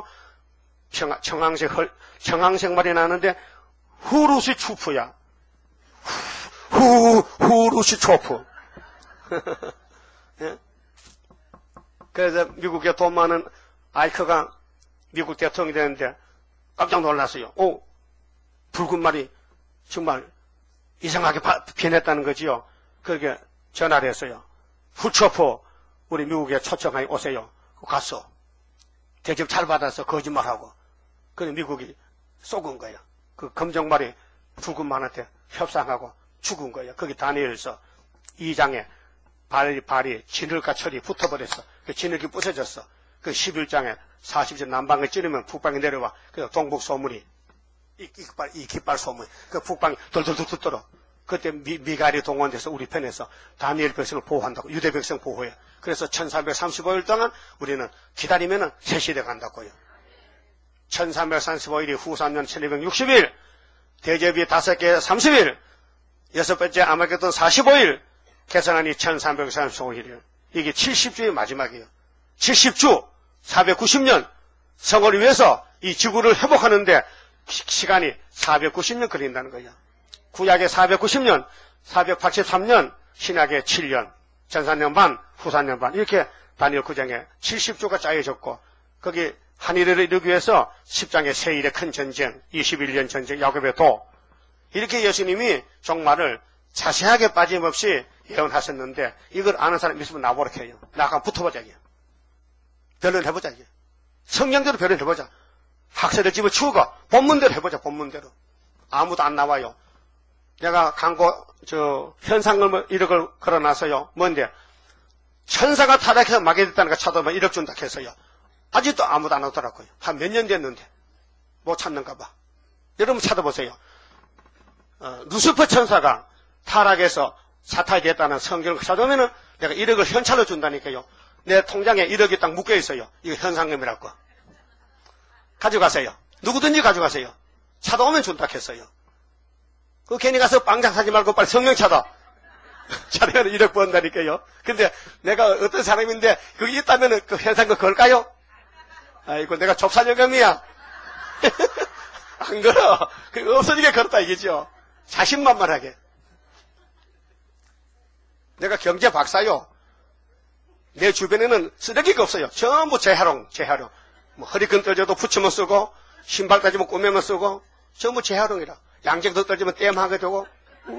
청황색 말이 나는데 후루시 추프야. 후루시 초프. 예? 그래서 미국에 돈 많은 아이크가 미국 대통령이 되는데 깜짝 놀랐어요. 오, 붉은 말이 정말 이상하게 변했다는 거지요. 그렇게 전화를 했어요. 후초프 우리 미국에 초청하니 오세요. 갔어. 대접 잘 받아서 거짓말하고. 그래 미국이 쏘은 거야. 그 검정말이 붉은 말한테 협상하고 죽은 거야. 거기 다니엘서 2장에 발이 진흙과 철이 붙어버렸어. 그 진흙이 부서졌어. 그 11장에 40절 남방을 찌르면 북방이 내려와. 그 동북 소문이 이 깃발 소문. 그 북방이 돌돌돌 떨어. 그때 미갈이 동원돼서 우리 편에서 다니엘 백성을 보호한다고. 유대 백성 보호해. 그래서 1435일 동안 우리는 기다리면은 새 시대 간다고요. 1335일이 후삼년 1260일, 대접이 5개 30일, 6번째 아마겟돈 45일, 개선안이 1335일이에요. 이게 70주의 마지막이에요. 70주, 490년, 성을 위해서 이 지구를 회복하는데 시간이 490년 걸린다는 거예요. 구약의 490년, 483년, 신약의 7년, 전 4년 반, 후 4년 반, 이렇게 다니엘 9장에 70주가 짜여졌고, 거기 한일을 이루기 위해서 10장의 세일의 큰 전쟁, 21년 전쟁, 야곱의 도, 이렇게 예수님이 종말을 자세하게 빠짐없이 예언하셨는데, 이걸 아는 사람 있으면 나보라 해요. 나가 붙어보자, 이게. 변론해보자, 이게. 성경대로 변론해보자. 학생들 집어치우고, 본문대로 해보자, 본문대로. 아무도 안 나와요. 내가 현상을 1억을 걸어놨어요. 뭔데? 천사가 타락해서 마게 됐다는 거 찾아보면 1억 준다 했어요. 아직도 아무도 안 오더라고요. 한 몇 년 됐는데. 못 찾는가 봐. 여러분 찾아보세요. 루시퍼 천사가 타락해서 사탄이 됐다는 성경을 찾아보면은 내가 1억을 현찰로 준다니까요. 내 통장에 1억이 딱 묶여 있어요. 이거 현상금이라고. 가져가세요. 누구든지 가져가세요. 찾아오면 준다 했어요. 그 괜히 가서 빵장 사지 말고 빨리 성령 찾아. 찾으면 1억 번다니까요. 근데 내가 어떤 사람인데 그게 있다면 그 현상금 걸까요? 아이고 내가 좁사녀금이야. 안 걸어. 그 없어지게 걸었다 이거죠. 자신만만하게. 내가 경제 박사요. 내 주변에는 쓰레기가 없어요. 전부 재활용. 뭐 허리끈 떨져도 붙이면 쓰고, 신발 따지면 꾸미면 쓰고, 전부 재활용이라. 양재도 떨어지면 땜하게 되고.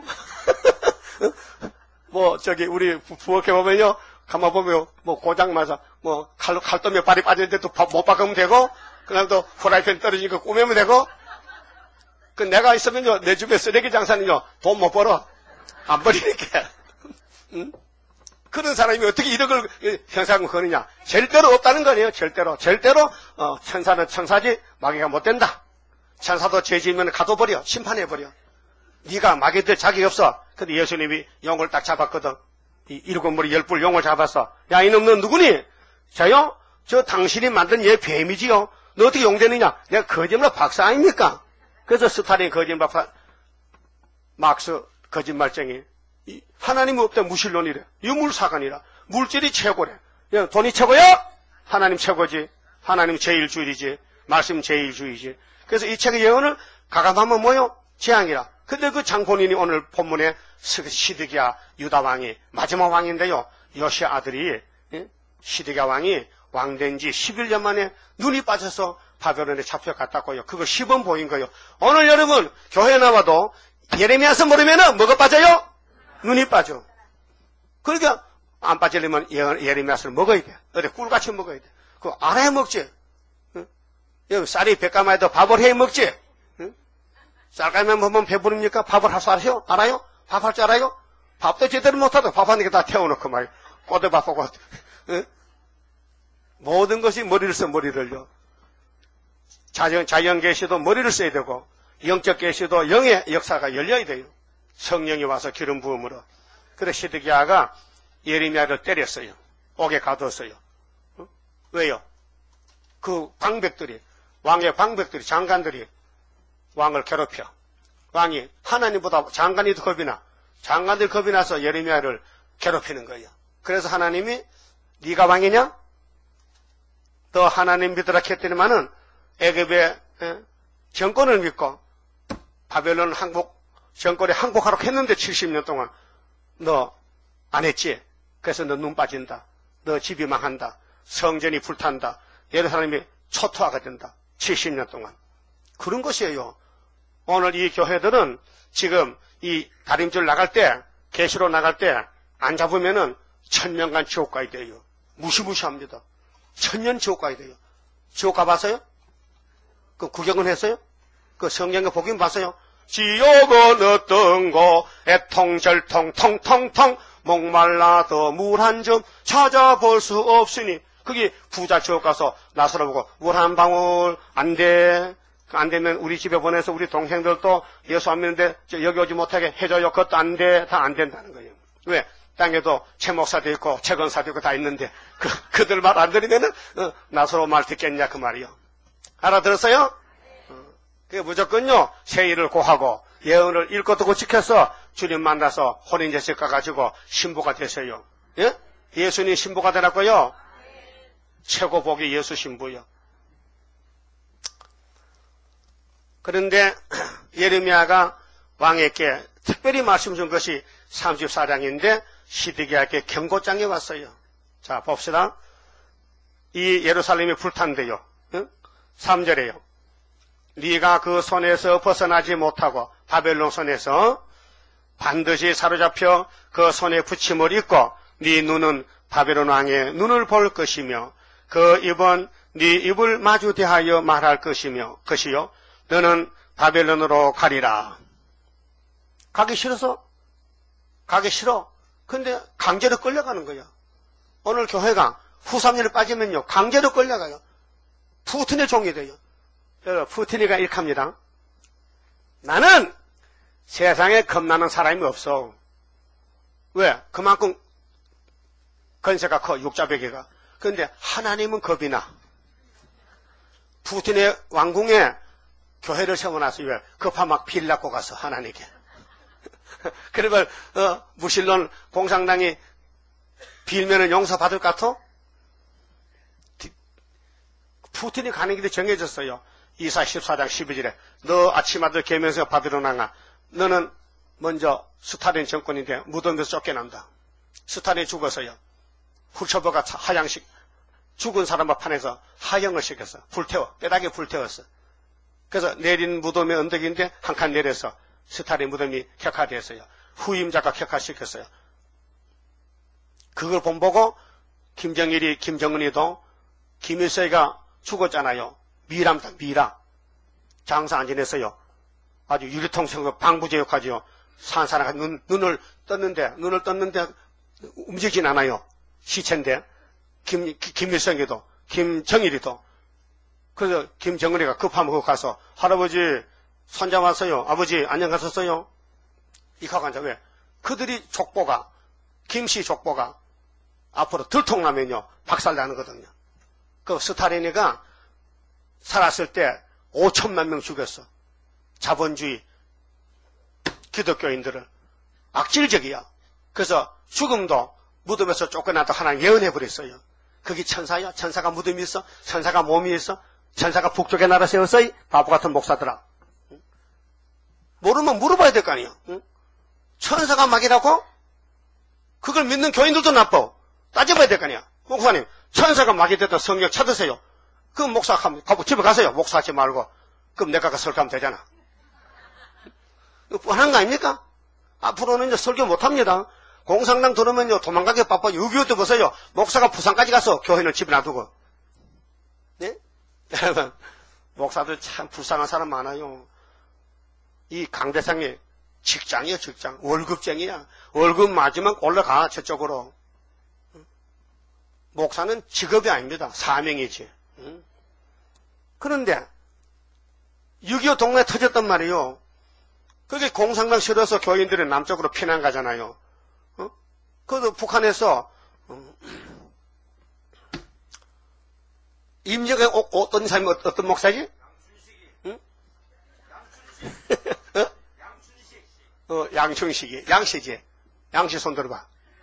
뭐, 우리 부엌에 보면요. 가만 보면, 뭐, 고장 맞아. 뭐, 칼도면 발이 빠졌는데 또 못 박으면 되고, 그 다음 또 프라이팬 떨어지니까 꾸미면 되고, 그 내가 있으면요, 내 집에 쓰레기 장사는요, 돈 못 벌어. 안 버리니까. 응? 그런 사람이 어떻게 1억을 형사금 거느냐. 절대로 없다는 거예요, 절대로. 절대로, 천사는 천사지, 마귀가 못 된다. 천사도 죄 지으면 가둬버려. 심판해버려. 네가 마귀 될 자격이 없어. 근데 예수님이 용을 딱 잡았거든. 이 7머리 10뿔 용을 잡았어. 야, 이놈 너 누구니? 저요? 저 당신이 만든 얘 뱀이지요. 너 어떻게 용 되느냐? 내가 거짓말 박사 아닙니까? 그래서 스탈린 거짓말 박사, 막스 거짓말쟁이. 하나님 없다 무신론이래. 유물사관이라. 물질이 최고래. 야, 돈이 최고야? 하나님 최고지. 하나님 제일주의지. 말씀 제일주의지. 그래서 이 책의 예언을 가감하면 뭐요? 재앙이라. 근데 그 장본인이 오늘 본문에 시드기야 유다왕이 마지막 왕인데요. 요시아 아들이 시드기야 왕이 왕된 지 11년 만에 눈이 빠져서 바벨론에 잡혀갔다고요. 그거 시범 보인 거예요. 오늘 여러분 교회 나와도 예레미야서 모르면은 뭐가 빠져요? 눈이 빠져. 그러니까 안 빠지려면 예레미야서를 먹어야 돼. 어디 꿀같이 먹어야 돼. 그거 알아야 먹지. 응? 쌀이 100가마에도 밥을 해 먹지. 응? 쌀가면 보면 배부릅니까? 밥을 할 줄 아세요? 알아요? 밥 할 줄 알아요? 밥도 제대로 못하도 밥하는 게 다 태워놓고 말이야. 꼬들밥하고. 응? 모든 것이 머리를 써 머리를요. 자연 계시도 머리를 써야 되고 영적 계시도 영의 역사가 열려야 돼요. 성령이 와서 기름 부음으로. 그래서 시드기야가 예레미야를 때렸어요. 옥에 가뒀어요. 응? 왜요? 그 방백들이 왕의 방백들이 장관들이 왕을 괴롭혀. 왕이 하나님보다 장관이 더 겁이 나. 장관들 겁이 나서 예레미야를 괴롭히는 거예요. 그래서 하나님이 네가 왕이냐? 너 하나님 믿으라 했더니만은 애굽의 정권을 믿고 바벨론 정권에 항복하라고 했는데 70년 동안 너 안 했지? 그래서 너 눈 빠진다. 너 집이 망한다. 성전이 불탄다. 예루살렘이 초토화가 된다. 70년 동안. 그런 것이에요. 오늘 이 교회들은 지금 이 다림질 나갈 때, 계시로 나갈 때 안 잡으면은 1000년간 지옥 가야 돼요. 무시무시합니다. 1000년 지옥 가야 돼요. 지옥 가봤어요? 그 구경은 했어요? 그 성경에 복음 봤어요? 지옥은 어떤 거 애통절통 통통통 목말라도 물 한 점 찾아볼 수 없으니 그게 부자 지옥 가서 나서러 보고 물 한 방울 안 돼. 안 되면 우리 집에 보내서 우리 동생들도 예수 안 믿는데 여기 오지 못하게 해줘요. 그것도 안 돼. 다 안 된다는 거예요. 왜? 땅에도 최 목사도 있고 최 권사도 있고 다 있는데 그들 말 안 들으면은 나서로 말 듣겠냐 그 말이요. 알아들었어요? 그게 무조건요 세일을 고하고 예언을 읽고 듣고 지켜서 주님 만나서 혼인제식 가가지고 신부가 되세요. 예? 예수님 신부가 되라고요. 최고 복이 예수 신부요. 그런데 예레미야가 왕에게 특별히 말씀 준 것이 34장인데 시드기야에게 경고장에 왔어요. 자 봅시다. 이 예루살렘이 불탄대요. 응? 3절에요. 네가 그 손에서 벗어나지 못하고 바벨론 손에서 반드시 사로잡혀 그 손에 붙임을 입고 네 눈은 바벨론 왕의 눈을 볼 것이며 그 입은 네 입을 마주 대하여 말할 것이요 너는 바벨론으로 가리라. 가기 싫어서? 가기 싫어. 근데 강제로 끌려가는 거야. 오늘 교회가 후삼년에 빠지면요 강제로 끌려가요. 푸틴의 종이 돼요. 여러분 푸틴이가 이렇게 합니다. 나는 세상에 겁나는 사람이 없어. 왜? 그만큼 건세가 커 육자베개가. 그런데 하나님은 겁이 나. 푸틴의 왕궁에 교회를 세워놨어. 왜? 급하 막 빌 낳고 가서 하나님께. 그러면 무신론 공산당이 빌면은 용서받을 것 같아? 푸틴이 가는 길이 정해졌어요. 이사 14장 12절에 너 아침아들 계면서 바벨론 왕아 너는 먼저 스탈린 정권인데 무덤에서 쫓겨난다. 스탈린이 죽어서요. 훌처버가 하향식 죽은 사람을 판에서 하향을 시켰어. 불태워. 뼈다귀 불태웠어. 그래서 내린 무덤의 언덕인데 한 칸 내려서 스탈린 무덤이 격화됐어요. 후임자가 격화시켰어요. 그걸 본보고 김정일이, 김정은이도 김일성이가 죽었잖아요. 미라입니다. 미라. 장사 안 지냈어요. 아주 유리통성으로 방부제역하지요. 산 사람이 눈을 떴는데 움직이진 않아요. 시체인데. 김일성이도, 김정일이도. 그래서 김정은이가 급하면 거기 가서 할아버지 손자 왔어요. 아버지 안녕 가셨어요? 이카가 이제 왜? 그들이 족보가, 김씨 족보가 앞으로 들통나면요 박살나거든요. 그 스탈린이가 살았을 때 5천만 명 죽였어. 자본주의 기독교인들을. 악질적이야. 그래서 죽음도 무덤에서 쫓겨나도 하나 예언해버렸어요. 그게 천사야? 천사가 무덤이 있어? 천사가 몸이 있어? 천사가 북쪽에 나라 세웠어? 바보 같은 목사들아. 모르면 물어봐야 될 거 아니야. 천사가 막이라고? 그걸 믿는 교인들도 나빠. 따져봐야 될 거 아니야. 목사님, 천사가 막이 됐다 성경 찾으세요. 그 목사 가고 집에 가세요. 목사하지 말고. 그럼 내가 그 설교하면 되잖아. 뻔한 거 아닙니까? 앞으로는 이제 설교 못합니다. 공산당 들으면요 도망가기 바빠. 6.25 때 보세요. 목사가 부산까지 가서 교회를 집에 놔두고. 네? 여러분, 목사들 참 불쌍한 사람 많아요. 이 강대상이 직장이야, 직장. 월급쟁이야. 월급 맞으면 올라가, 저쪽으로. 목사는 직업이 아닙니다. 사명이지. 그런데 6.25 동네에 터졌단 말이에요. 그게 공산당 싫어서 교인들이 남쪽으로 피난 가잖아요. 그래도 북한에서 임정에 어떤 사람이 어떤 목사지? 응? 양춘식이. 양씨지. 양씨 손 들어봐.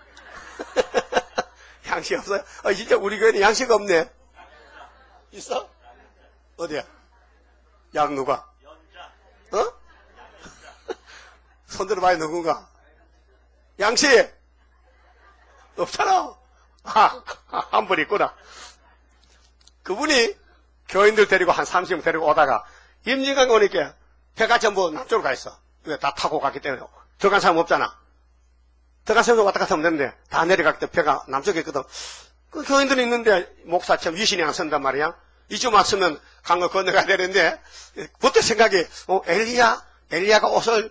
양씨 없어요? 진짜 우리 교회는 양씨가 없네. 있어? 어디야? 양 누가? 어? 손 들어봐야 누군가? 양씨! 없잖아. 한 분 있구나. 그분이 교인들 데리고 한 30명 데리고 오다가 임진강 오니까 배가 전부 남쪽으로 가 있어. 왜? 다 타고 갔기 때문에. 들어간 사람 없잖아. 들어간 사람도 왔다 갔다 하면 되는데 다 내려갔기 때문에 배가 남쪽에 있거든. 그 교인들이 있는데 목사처럼 위신이 안 선단 말이야. 이쯤 왔으면 강을 건너가야 되는데 그때 생각이 엘리야가 옷을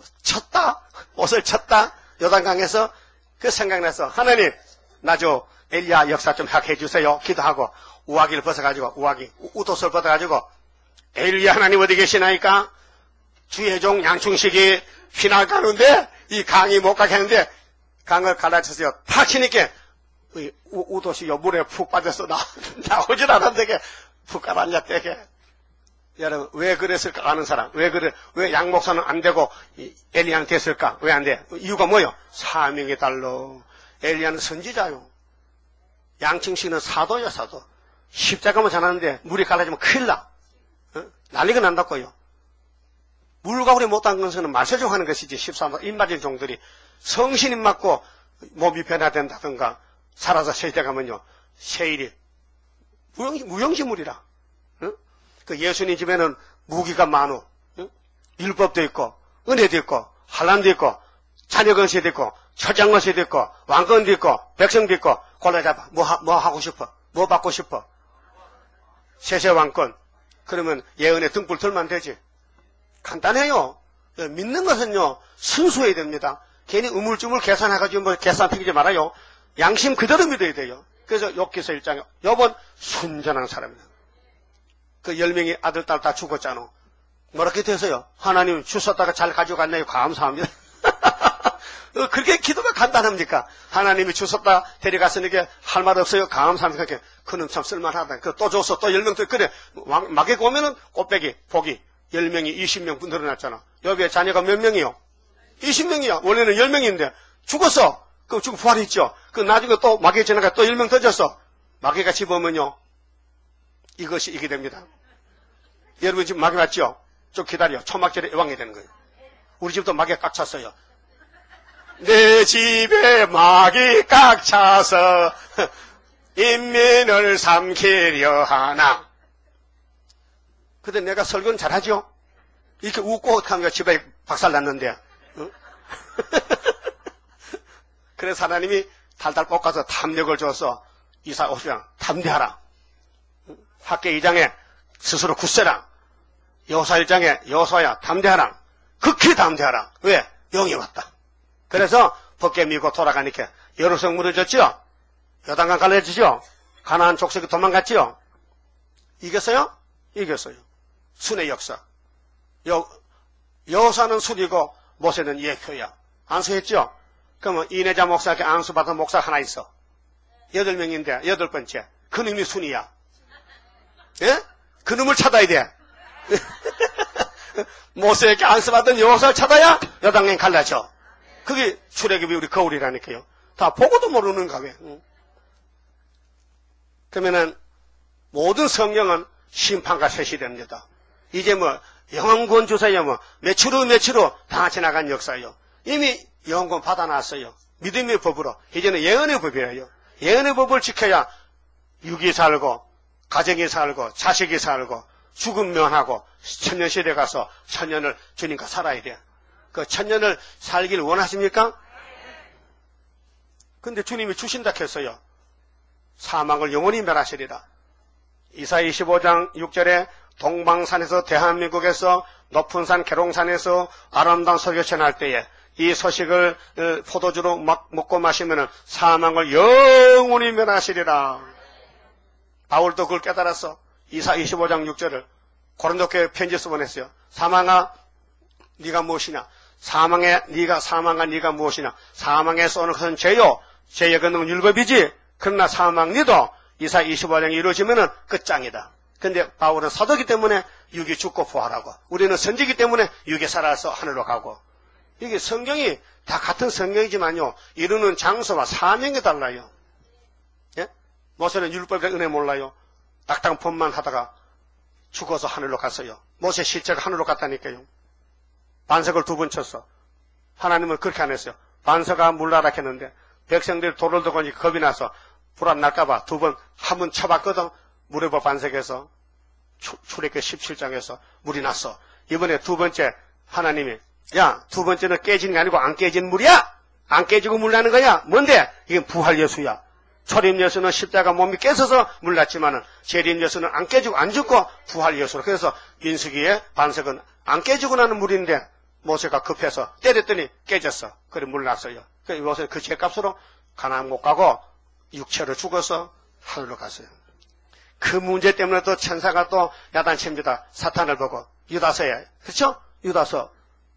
쳤다. 요단강에서 그 생각나서 하나님 나저 엘리야 역사 좀 하게 해주세요. 기도하고 우화기를 벗어가지고 우옷을 벗어가지고 엘리야 하나님 어디 계시나이까? 주의 종 양충식이 휘날 가는데 이 강이 못 가게 하는데 강을 갈라쳐서요 탁 치니까 우옷이 물에 푹 빠져서 나오질 않았는데 푹 가라앉았대. 여러분 왜 그랬을까 아는 사람? 왜 그래? 왜 양 목사는 안 되고 엘리야는 됐을까? 왜 안 돼? 이유가 뭐요? 사명이 달라. 엘리야는 선지자요. 양충식은 사도야 사도. 십자가만 전하는데 물이 갈라지면 큰일 나. 난리가 난다고요. 물가우리 못한 것은 말세종하는 것이지. 13만 입맞은 종들이 성신 입맞고 몸이 변화된다든가 살아서 세대 가면요 세일이 무용지물이라. 그 예수님 집에는 무기가 많어. 율법도 있고 은혜도 있고 환난도 있고 자녀건세도 있고 처장건세도 있고 왕건도 있고 백성도 있고 골라잡아. 뭐 하고 싶어? 뭐 받고 싶어? 세세왕권. 그러면 예언의 등불 들면 되지. 간단해요. 믿는 것은요 순수해야 됩니다. 괜히 우물쭈물 계산해가지고 뭐 계산 튀기지 말아요. 양심 그대로 믿어야 돼요. 그래서 욥기서 1장에 욥은 순전한 사람이다. 그 10명의 아들, 딸 다 죽었잖아. 뭐렇게 돼서요? 하나님 주셨다가 잘 가져갔네요. 감사합니다. 그렇게 기도가 간단합니까? 하나님이 주셨다 데려갔으니까 할 말 없어요. 감사합니다. 그는 참 쓸만하다. 또 줬어. 또 10명 또 그래. 막에 오면은 꽃배기, 복이 10명이 20명 늘어났잖아. 여기에 자녀가 몇 명이요? 20명이야. 원래는 10명인데 죽었어. 그 죽고 부활했죠. 그 나중에 또 마귀에 지나가 또 10명 더 졌어. 마귀가 집어오면요 이것이 이게 됩니다. 여러분 지금 마귀 맞죠? 좀 기다려. 초막절에 예왕이 되는 거예요. 우리 집도 마귀가 꽉 찼어요. 내 집에 마귀 꽉 차서 인민을 삼키려 하나. 근데 내가 설교는 잘하죠? 이렇게 웃고 하면 집에 박살 났는데. 어? 그래서 하나님이 달달 볶아서 탐력을 줘서 이사 오시랑 담대하라. 학계 2장에 스스로 굳세라. 여호사 1장에 여호사야 담대하라. 극히 담대하라. 왜? 영이 왔다. 그래서 벗게 밀고 돌아가니까 여루성 무너졌죠? 요단강 갈라지죠? 가나안 족속이 도망갔죠? 이겼어요? 이겼어요. 순의 역사. 여호사는 순이고 모세는 예표야. 안수했죠? 그러면 이내자 목사에게 안수받은 목사 하나 있어. 8명인데 8번째. 그놈이 순이야. 예? 그놈을 찾아야 돼. 모세에게 안수받은 여호사를 찾아야 요단강이 갈라져. 그게 출애굽이 우리 거울이라니까요. 다 보고도 모르는가 왜. 그러면은 모든 성경은 심판과 세시됩니다. 이제 뭐 영원권 주세요 뭐 며칠 후 다 지나간 역사예요. 이미 영원권 받아놨어요. 믿음의 법으로. 이제는 예언의 법이에요. 예언의 법을 지켜야 육이 살고 가정이 살고 자식이 살고 죽음 면하고 천년시대 가서 천년을 주님과 살아야 돼. 그 천년을 살길 원하십니까? 근데 주님이 주신다 했어요. 사망을 영원히 멸하시리라. 이사야 25장 6절에 동방산에서 대한민국에서 높은 산 계룡산에서 아름다운 설교천 할 때에 이 소식을 포도주로 막 먹고 마시면 사망을 영원히 멸하시리라. 바울도 그걸 깨달았어. 이사야 25장 6절을 고린도교회 편지에서 보냈어요. 사망아 네가 무엇이냐? 사망한 네가 무엇이냐? 사망에서 오는 것은 죄요. 죄의 근능은 율법이지. 그러나 사망 니도 이사야 25장이 이루어지면은 끝장이다. 근데 바울은 사도기 때문에 육이 죽고 부활하고 우리는 선지기 때문에 육이 살아서 하늘로 가고 이게 성경이 다 같은 성경이지만요 이루는 장소와 사명이 달라요. 예? 모세는 율법의 은혜 몰라요. 낙당폰만 하다가 죽어서 하늘로 갔어요. 모세 실제가 하늘로 갔다니까요. 반석을 2번 쳤어. 하나님은 그렇게 안 했어요. 반석아 물나라 했는데 백성들이 돌을 들고 오니까 겁이 나서 불안 날까봐 2번 한 번 쳐봤거든. 무레보 반석에서 출애굽기 17장에서 물이 났어. 이번에 2번째 하나님이 야 2번째는 깨진 게 아니고 안 깨진 물이야. 안 깨지고 물 나는 거야. 뭔데? 이건 부활 예수야. 초림 예수는 십자가 몸이 깨져서 물 났지만은 재림 예수는 안 깨지고 안 죽고 부활 예수로. 그래서 민수기의 반석은 안 깨지고 나는 물인데 모세가 급해서 때렸더니 깨졌어. 그래 물 났어요. 그래서 모세 그 죄값으로 가나안 못 가고 육체로 죽어서 하늘로 갔어요. 그 문제 때문에 또 천사가 또 야단칩니다. 사탄을 보고 유다서에 그렇죠? 유다서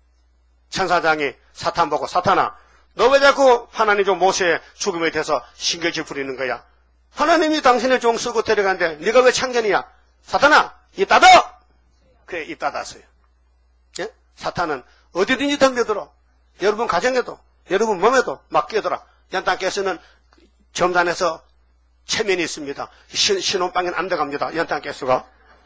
천사장이 사탄 보고 사탄아 너 왜 자꾸 하나님 종 모세의 죽음에 대해서 신경질 부리는 거야? 하나님이 당신의 종 쓰고 데려간데 네가 왜 창견이야? 사탄아 입 닫아! 그래 입 닫았어요. 예? 사탄은 어디든지 덤벼들어. 여러분 가정에도 여러분 몸에도 막 끼어들어. 연탄가스는 점단에서 체면이 있습니다. 신혼방에는 안 들어갑니다. 연탄가스가.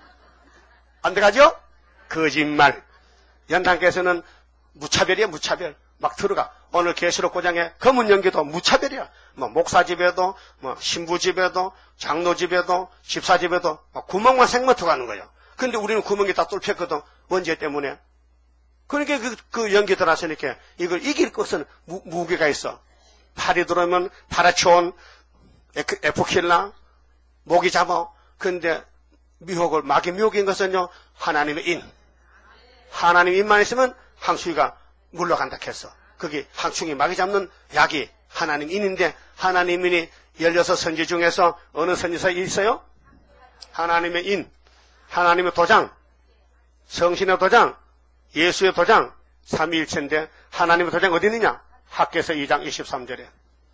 안 들어가죠? 거짓말. 연탄가스는 무차별이야 무차별. 막 들어가. 오늘 계시록 9장에 검은 연기도 무차별이야. 뭐 목사 집에도 뭐 신부 집에도 장로 집에도 집사 집에도 구멍만 생머터 가는 거예요. 근데 우리는 구멍이 다 뚫혔거든. 원죄 때문에. 그러니까 그 연기 들어왔으니까 이걸 이길 것은 무게가 있어. 팔이 들어오면 파라치온, 에프킬라, 모기 잡아. 근데 미혹을, 마귀 미혹인 것은요, 하나님의 인. 하나님 인만 있으면 항충이가 물러간다 했어. 그게 항충이 마귀 잡는 약이 하나님 인인데, 하나님 인이 16선지 중에서 어느 선지서에 있어요? 하나님의 인, 하나님의 도장, 성신의 도장, 예수의 도장, 삼위일체인데 하나님의 도장 어디 있느냐? 학개서 2장 23절에.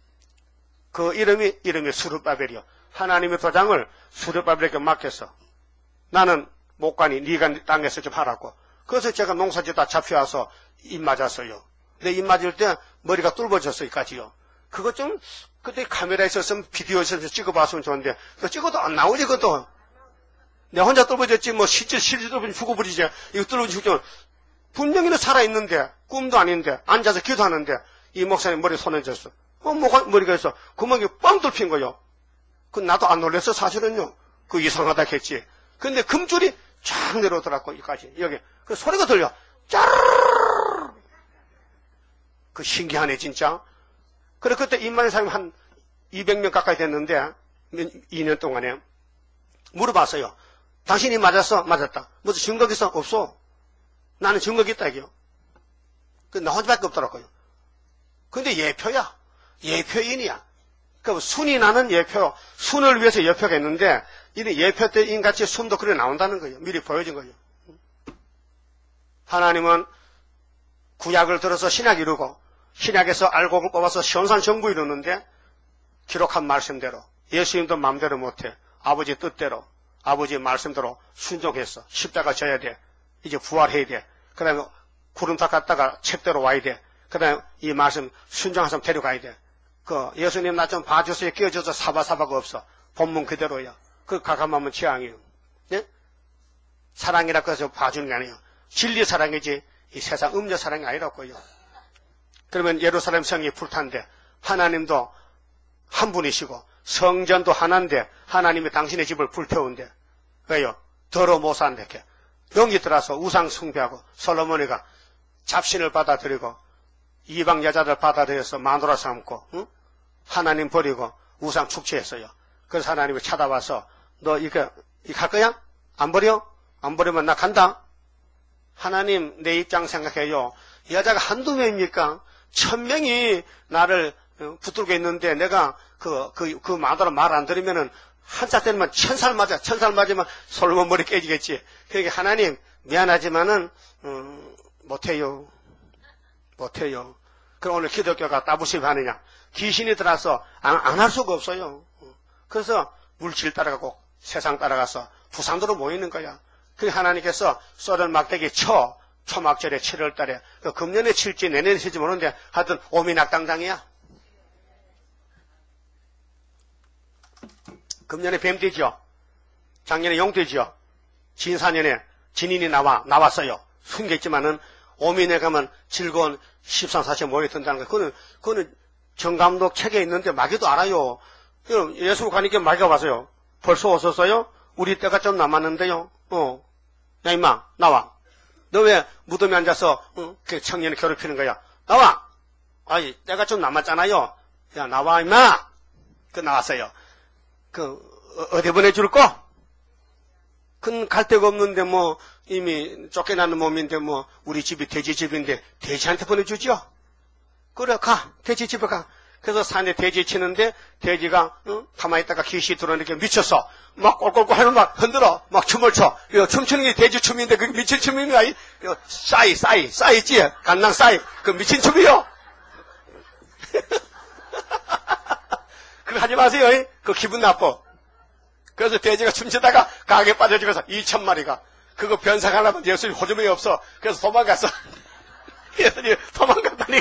그 이름이 수르바벨이요. 하나님의 도장을 수르바벨에게 맡겼어. 나는 못 가니 네가 땅에서 좀 하라고. 그래서 제가 농사짓다 잡혀와서 입 맞았어요. 근데 입 맞을 때 머리가 뚫어졌어요까지요. 그거 좀 그때 카메라에 있었으면 비디오에 있어서 찍어봤으면 좋은데 그거 찍어도 안 나오지 그것도. 내가 혼자 뚫어졌지 뭐 실제 뚫어지면 죽어버리지. 이거 뚫어지면 분명히는 살아있는데 꿈도 아닌데 앉아서 기도하는데 이 목사님 머리 손에 졌어. 뭐가 머리가 있어. 구멍이 뻥 뚫힌 거요. 그 나도 안 놀랬어 사실은요. 그 이상하다 했지. 근데 금줄이 쫙 내려오더라고, 여기까지. 여기. 그 소리가 들려. 짜르르르. 그 신기하네, 진짜. 그래, 그때 입만의 사람이 한 200명 가까이 됐는데, 2년 동안에. 물어봤어요. 당신이 맞았어? 맞았다. 무슨 증거 있어? 없어. 나는 증거 있다, 이게요. 나 혼자밖에 없더라고요. 근데 예표야. 예표인이야. 그 순이 나는 예표, 순을 위해서 예표가 있는데, 이런 예표 때인 같이 순도 그래 나온다는 거예요. 미리 보여준 거예요. 하나님은 구약을 들어서 신약 이루고, 신약에서 알곡을 뽑아서 시온산정부 이루는데, 기록한 말씀대로, 예수님도 마음대로 못해. 아버지 뜻대로, 아버지의 말씀대로 순종했어. 십자가 져야 돼. 이제 부활해야 돼. 그 다음에 구름 다 갔다가 책대로 와야 돼. 그 다음에 이 말씀 순종해서 데려가야 돼. 예수님 나 좀 봐주세요. 끼워줘서 사바사바가 없어. 본문 그대로야. 가감하면 취향이에요. 네? 사랑이라고 해서 봐주는 게 아니에요. 진리 사랑이지, 이 세상 음료 사랑이 아니라고요. 그러면 예루살렘 성이 불탄데, 하나님도 한 분이시고, 성전도 하나인데, 하나님이 당신의 집을 불태운데, 왜요? 더러 못 산다, 이렇게. 병이 들어서 우상 숭배하고, 솔로몬이가 잡신을 받아들이고, 이방 여자들 받아들여서 마누라 삼고, 응? 하나님 버리고 우상 축제했어요. 그래서 하나님이 찾아와서 너 이거 할 거야? 안 버려? 안 버리면 나 간다. 하나님 내 입장 생각해요. 여자가 한두 명입니까? 1000명이 나를 붙들고 있는데 내가 그 마누라 말 안 들으면은 한자 때리면 1000살 맞아. 1000살 맞으면 솔로몬 머리 깨지겠지. 그러니까 하나님 미안하지만은 못해요. 그럼 오늘 기독교가 따부심 하느냐? 귀신이 들어와서 안 할 수가 없어요. 그래서 물질 따라가고 세상 따라가서 부산도로 모이는 거야. 그래서 하나님께서 쏘는 막대기 초막절에 7월 달에 금년에 칠지 내년에 칠지 모르는데 하여튼 오미낙당당이야. 금년에 뱀되죠. 작년에 용되죠. 진사년에 진인이 나왔어요. 숨겼지만은 오민에 가면 즐거운 13사시 모여든다는 거예요. 그거는 정감독 책에 있는데 마귀도 알아요. 예수 가니까 마귀가 와서요. 벌써 오셨어요? 우리 때가 좀 남았는데요. 야 임마 나와. 너 왜 무덤에 앉아서 그 청년을 괴롭히는 거야? 나와. 아이 때가 좀 남았잖아요. 야 나와 임마. 나왔어요. 어디 보내줄 거? 그건 갈 데가 없는데 이미 쫓겨나는 몸인데 우리 집이 돼지집인데 돼지한테 보내주죠? 그래 가. 돼지 집에 가. 그래서 산에 돼지 치는데 돼지가 가만히 있다가 귀신이 들어오니까 미쳤어. 막 꼴꼴꼴 하면 막 흔들어. 막 춤을 춰. 춤추는 게 돼지 춤인데 그게 미친 춤인가? 싸이 있지? 간낭 싸이. 그 미친 춤이요. 그거 하지 마세요. 그 기분 나빠. 그래서 돼지가 춤추다가 강에 빠져 죽어서 2000마리가. 그거 변상하려면 예수님 호주머니 없어. 그래서 도망갔어. 예수님 도망갔다니.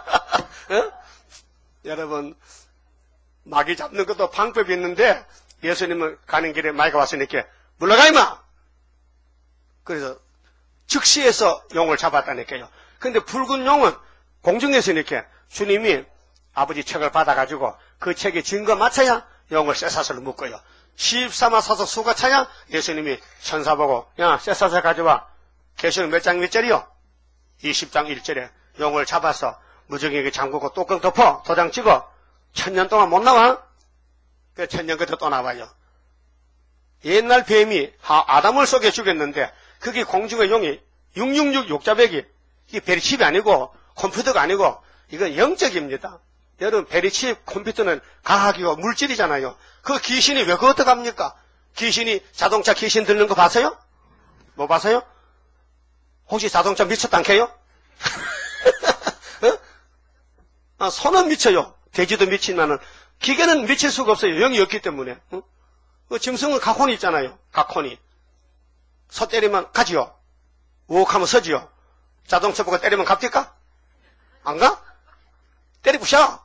여러분, 마귀 잡는 것도 방법이 있는데, 예수님은 가는 길에 마귀가 왔으니까, 물러가, 임마! 그래서, 즉시해서 용을 잡았다니까요. 근데 붉은 용은 공중에서 이렇게 주님이 아버지 책을 받아가지고, 그 책에 증거 맞춰야 용을 쇠사슬로 묶어요. 십삼아 사서 수가 차야 예수님이 천사 보고, 야, 쇠사슬 가져와. 계시록 몇 장 몇 절이요? 20장 1절에 용을 잡아서, 무정에게 잠그고 뚜껑 덮어 도장 찍어 1000년 동안 못 나와. 그 1000년 끝에 또 나와요. 옛날 뱀이 아담을 속여 죽였는데 그게 공중의 용이 666 욕자백이 이게 베리칩이 아니고 컴퓨터가 아니고 이건 영적입니다. 여러분 베리칩 컴퓨터는 과학이고 물질이잖아요. 그 귀신이 왜 그거 어떡합니까? 귀신이 자동차 귀신 들는 거 봤어요? 뭐 봤어요? 혹시 자동차 미쳤다 않게요? 손은 미쳐요. 돼지도 미치면은 기계는 미칠 수가 없어요. 영이 없기 때문에. 짐승은 각혼이 있잖아요. 각혼이. 소 때리면 가지요. 우욱하면 서지요. 자동차 보고 때리면 갑니까? 안 가? 때리 부셔.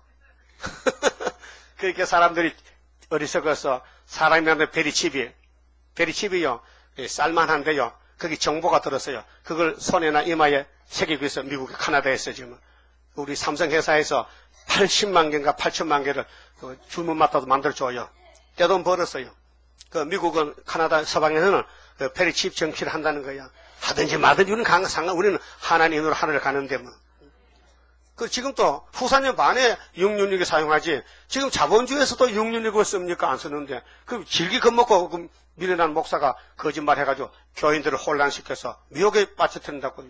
그렇게 사람들이 어리석어서 사람이라는 베리칩이요. 쌀만한데요. 거기 정보가 들었어요. 그걸 손에나 이마에 새기고 있어. 미국에 카나다에서 지금. 우리 삼성 회사에서 80만 개인가 8천만 개를 주문 맡아서 만들어줘요. 떼돈 벌었어요. 미국은 카나다 서방에서는 페리칩 정치를 한다는 거야. 하든지 말든지 우리는 상관, 우리는 하나님으로 하늘을 가는데 뭐. 그 지금 또 후사년 반에 666을 사용하지. 지금 자본주의에서도 666을 씁니까? 안 쓰는데. 그럼 질기 겁먹고 그 미련한 목사가 거짓말 해가지고 교인들을 혼란시켜서 미혹에 빠뜨린다고요.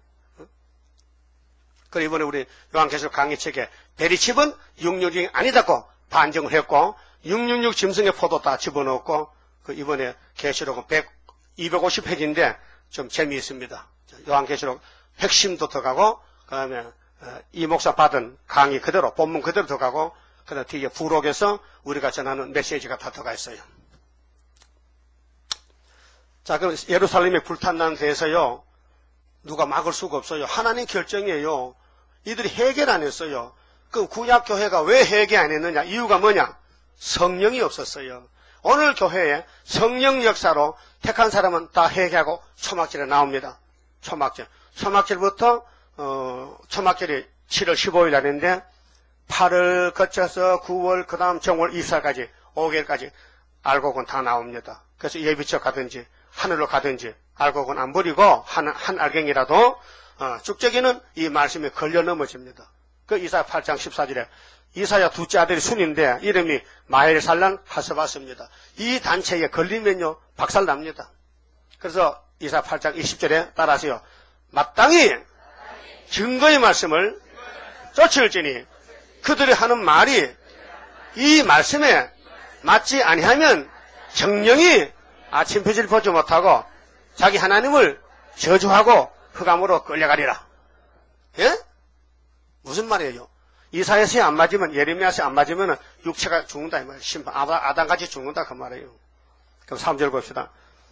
그리고 이번에 우리 요한계시록 강의책에 베리칩은 666이 아니다고 반정을 했고 666 짐승의 포도 다 집어넣었고 그 이번에 계시록은 250페이지인데 좀 재미있습니다. 요한계시록 핵심도 들어가고 그다음에 이 목사 받은 강의 그대로 본문 그대로 들어가고 그다음 뒤에 부록에서 우리가 전하는 메시지가 다 들어가 있어요. 자, 그럼 예루살렘이 불탄다는 데에서요. 누가 막을 수가 없어요. 하나님 결정이에요. 이들이 해결 안 했어요. 그 구약교회가 왜 해결 안 했느냐? 이유가 뭐냐? 성령이 없었어요. 오늘 교회에 성령 역사로 택한 사람은 다 해결하고 초막절에 나옵니다. 초막절. 초막절부터 초막절이 7월 15일 날인데 8월 거쳐서 9월 그 다음 정월 2살까지 5개월까지 알곡은 다 나옵니다. 그래서 예비처 가든지 하늘로 가든지 알곡은 안 버리고 한 알갱이라도 쭉저기는 이 말씀에 걸려 넘어집니다. 그 이사야 8장 14절에 이사야 둘째 아들이 순인데 이름이 마헬살란 하스바스입니다. 이 단체에 걸리면요 박살납니다. 그래서 이사야 8장 20절에 따라서요 마땅히 증거의 말씀을 쫓을지니 그들이 하는 말이 이 말씀에 맞지 아니하면 정령이 아침 표지를 보지 못하고 자기 하나님을 저주하고 흑암으로 끌려가리라. 예? 무슨 말이에요? 이사야서에 안 맞으면 예레미야서에 안 맞으면 육체가 죽는다 이 말이에요. 심판 아담같이 죽는다 그 말이에요. 그럼 3절 봅시다.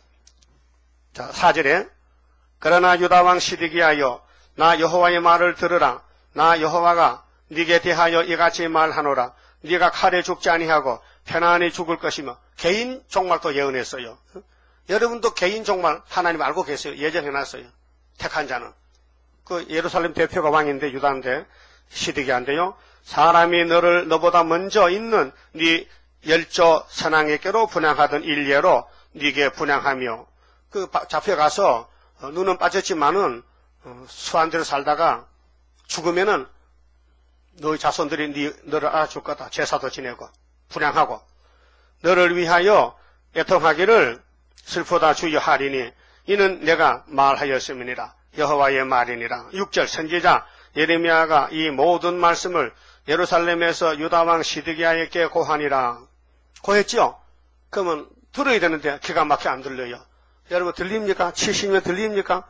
자 4절에 그러나 유다왕 시드기야여 나 여호와의 말을 들으라. 나 여호와가 네게 대하여 이같이 말하노라. 네가 칼에 죽지 아니하고 편안히 죽을 것이며 개인 종말도 예언했어요. 여러분도 개인 종말 하나님 알고 계세요. 예정해놨어요. 택한 자는. 그 예루살렘 대표가 왕인데 유다인데 시드기야인데요. 사람이 너보다 먼저 있는 네 열조 선왕에게로 분향하던 일례로 네게 분향하며 그 잡혀가서 눈은 빠졌지만은 수한대로 살다가 죽으면은 너희 자손들이 너를 알아줄 거다. 제사도 지내고 분향하고 너를 위하여 애통하기를 슬프다 주여 하리니 이는 내가 말하였음이니라. 여호와의 말이니라. 6절 선지자 예레미야가 이 모든 말씀을 예루살렘에서 유다왕 시드기야에게 고하니라. 고했죠? 그러면 들어야 되는데 기가 막혀 안 들려요. 여러분 들립니까? 70년 들립니까?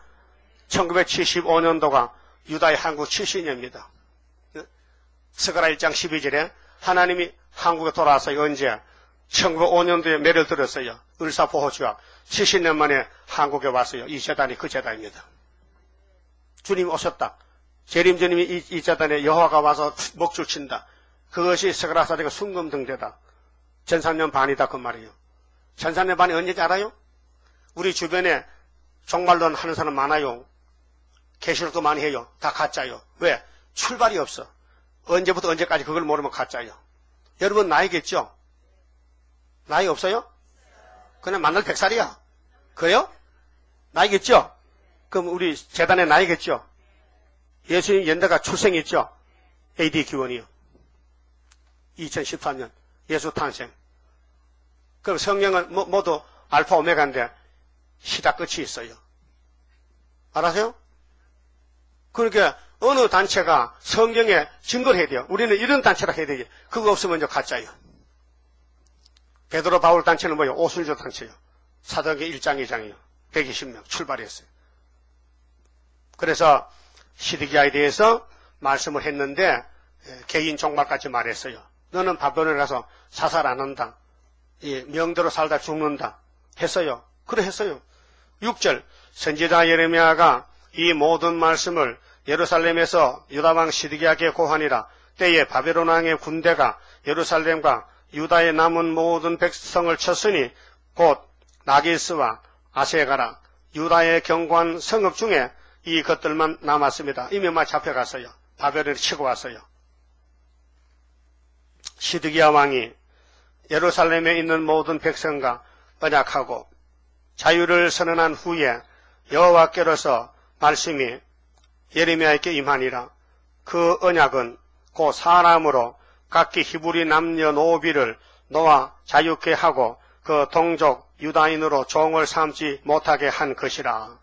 1975년도가 유다의 한국 70년입니다. 스가랴 1장 12절에 하나님이 한국에 돌아와서 언제 1905년도에 매를 들었어요. 을사포호주약 70년 만에 한국에 왔어요. 이 재단이 그 재단입니다. 주님이 오셨다. 재림주님이 이 재단에 여호와가 와서 목줄 친다. 그것이 스가랴사대가 순금등대다. 1300년 반이다 그 말이에요. 1300년 반이 언제인지 알아요? 우리 주변에 종말론 하는 사람 많아요. 계시록도 많이 해요. 다 가짜요. 왜? 출발이 없어. 언제부터 언제까지 그걸 모르면 가짜요. 여러분 나이겠죠? 나이 없어요? 그냥 만날 100살이야. 그래요? 나이겠죠? 그럼 우리 재단의 나이겠죠? 예수님 연대가 출생했죠? AD 기원이요. 2013년 예수 탄생. 그럼 성령은 모두 알파 오메가인데 시작 끝이 있어요. 알아세요? 그러니까 어느 단체가 성경에 증거를 해야 돼요. 우리는 이런 단체라 해야 되지. 그거 없으면 이제 가짜예요. 베드로 바울 단체는 뭐예요? 오순절 단체예요. 사도행전 1장 2장이요. 120명 출발했어요. 그래서 시드기야에 대해서 말씀을 했는데 개인 종말까지 말했어요. 너는 바벨론에 가서 사살 안 한다. 명대로 살다 죽는다. 했어요. 그래 했어요. 6절 선지자 예레미야가 이 모든 말씀을 예루살렘에서 유다왕 시드기야에게 고하니라. 때에 바벨론 왕의 군대가 예루살렘과 유다에 남은 모든 백성을 쳤으니 곧 나기스와 아세가라 유다의 견고한 성읍 중에 이 것들만 남았습니다. 이미 막 잡혀갔어요. 바벨론에 치고 왔어요. 시드기야 왕이 예루살렘에 있는 모든 백성과 언약하고 자유를 선언한 후에 여호와께로서 말씀이 예레미야에게 임하니라. 그 언약은 곧 사람으로 각기 히브리 남녀노비를 놓아 자유케 하고 그 동족 유다인으로 종을 삼지 못하게 한 것이라.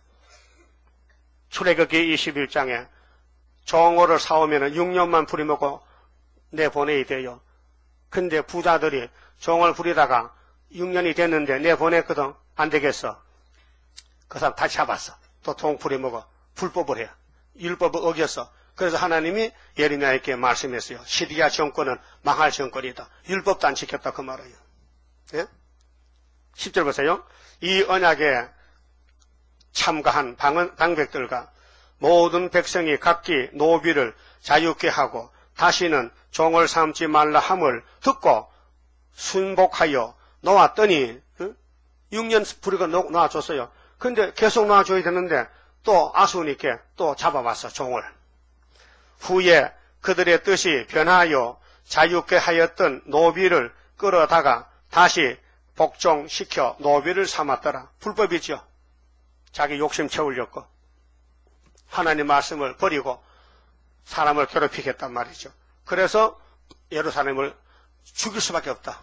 출애굽기 21장에 종호를 사오면 6년만 부리먹고 내보내야 돼요. 근데 부자들이 종을 부리다가 6년이 됐는데 내보냈거든. 안 되겠어. 그 사람 다시 잡았어. 또 종 부리먹어. 불법을 해. 율법을 어겼어. 그래서 하나님이 예레미야에게 말씀했어요. 시리아 정권은 망할 정권이다. 율법도 안 지켰다 그 말이에요. 예? 10절 보세요. 이 언약에 참가한 방백들과 모든 백성이 각기 노비를 자유케 하고 다시는 종을 삼지 말라 함을 듣고 순복하여 놓았더니 6년 부리고 놓아줬어요. 근데 계속 놓아줘야 되는데 또 아수니께 또 잡아왔어 종을. 후에 그들의 뜻이 변하여 자유케 하였던 노비를 끌어다가 다시 복종시켜 노비를 삼았더라. 불법이죠. 자기 욕심 채우려고 하나님 말씀을 버리고 사람을 괴롭히겠단 말이죠. 그래서 예루살렘을 죽일 수밖에 없다.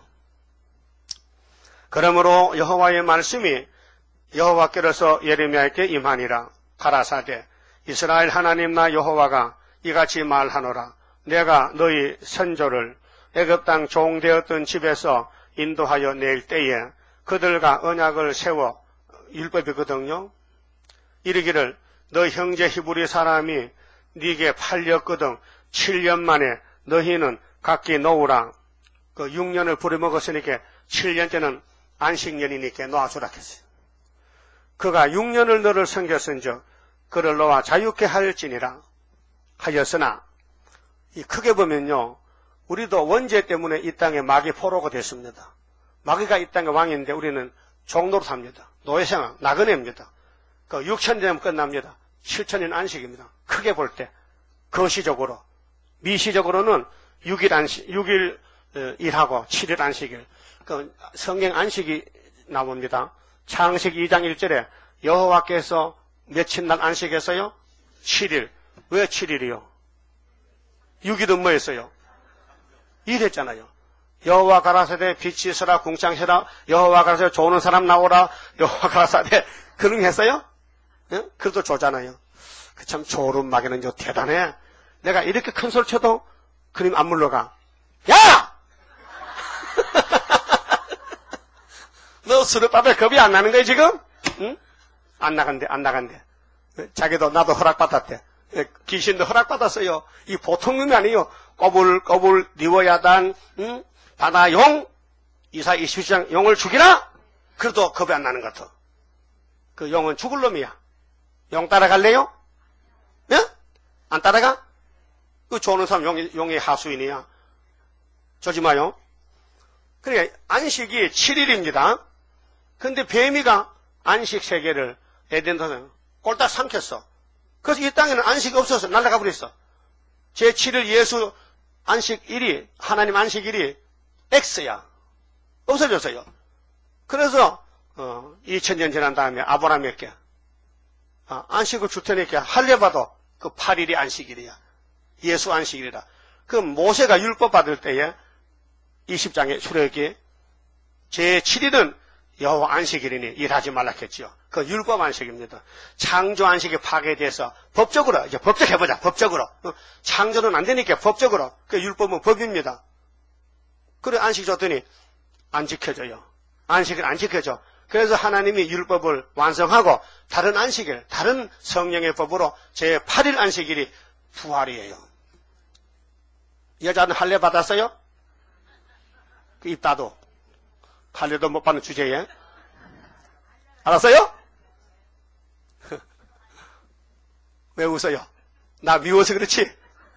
그러므로 여호와의 말씀이 여호와께로서 예레미야에게 임하니라. 가라사대 이스라엘 하나님 나 여호와가 이같이 말하노라. 내가 너희 선조를 애굽 땅 종되었던 집에서 인도하여 낼 때에 그들과 언약을 세워 율법이거든요. 이르기를 너 형제 히브리 사람이 네게 팔렸거든 7년 만에 너희는 각기 놓으라. 그 6년을 부려먹었으니까 7년째는 안식년이니까 놓아주라 했어요. 그가 6년을 너를 섬겼은즉 그를 놓아 자유케 할지니라 하였으나 이 크게 보면요. 우리도 원죄 때문에 이 땅에 마귀 포로가 됐습니다. 마귀가 이 땅의 왕인데 우리는 종로로 삽니다. 노예생활, 나그네입니다. 그 6천 되면 끝납니다. 7천년 안식입니다. 크게 볼 때 거시적으로, 미시적으로는 6일 안식, 6일 일하고 7일 안식일. 그 성경 안식이 나옵니다. 창세기 2장 1절에 여호와께서 며칠 날 안식했어요? 7일. 왜 7일이요? 6일은 뭐였어요? 일했잖아요. 여호와 가라사대 빛이 서라 궁창해라. 여호와 가라사대 조는 사람 나오라. 여호와 가라사대 그런 거 했어요? 예? 그래도 조잖아요. 참 조름마귀는 저 대단해. 내가 이렇게 큰 소리 쳐도 그림 안 물러가. 야! 너 수르밥에 겁이 안 나는 거야 지금? 응? 안 나간대. 자기도 나도 허락받았대. 귀신도 허락받았어요. 이 보통 놈이 아니에요. 꼬불꼬불 니워야단 바다 용 이사 27장 용을 죽이라? 그래도 겁이 안 나는 것 같아. 그 용은 죽을 놈이야. 용 따라갈래요? 예? 안 따라가? 그 좋은 사람 용의 하수인이야. 저지 마요. 그러니까 안식이 7일입니다. 근데 뱀이가 안식 세계를 에덴에서 꼴딱 삼켰어. 그래서 이 땅에는 안식이 없어서 날아가 버렸어. 제7일 예수 안식일이, 하나님 안식일이 X야. 없어졌어요. 그래서 2000년 지난 다음에 아브라함에게 안식을 줄 테니까 할례봐도 그 8일이 안식일이야. 예수 안식일이라. 그 모세가 율법 받을 때에 20장에 출애굽기 제7일은 여호와 안식일이니 일하지 말라 했지요. 그 율법 안식입니다. 창조 안식이 파괴돼서 법적으로 이제 법적 해보자. 법적으로 창조는 안 되니까 법적으로 그 율법은 법입니다. 그래 안식 줬더니 안 지켜져요. 안식을 안 지켜져. 그래서 하나님이 율법을 완성하고 다른 안식일, 다른 성령의 법으로 제8일 안식일이 부활이에요. 여자는 할례 받았어요? 입다도 할례도 못 받는 주제에 알았어요? 왜 웃어요? 나 미워서 그렇지?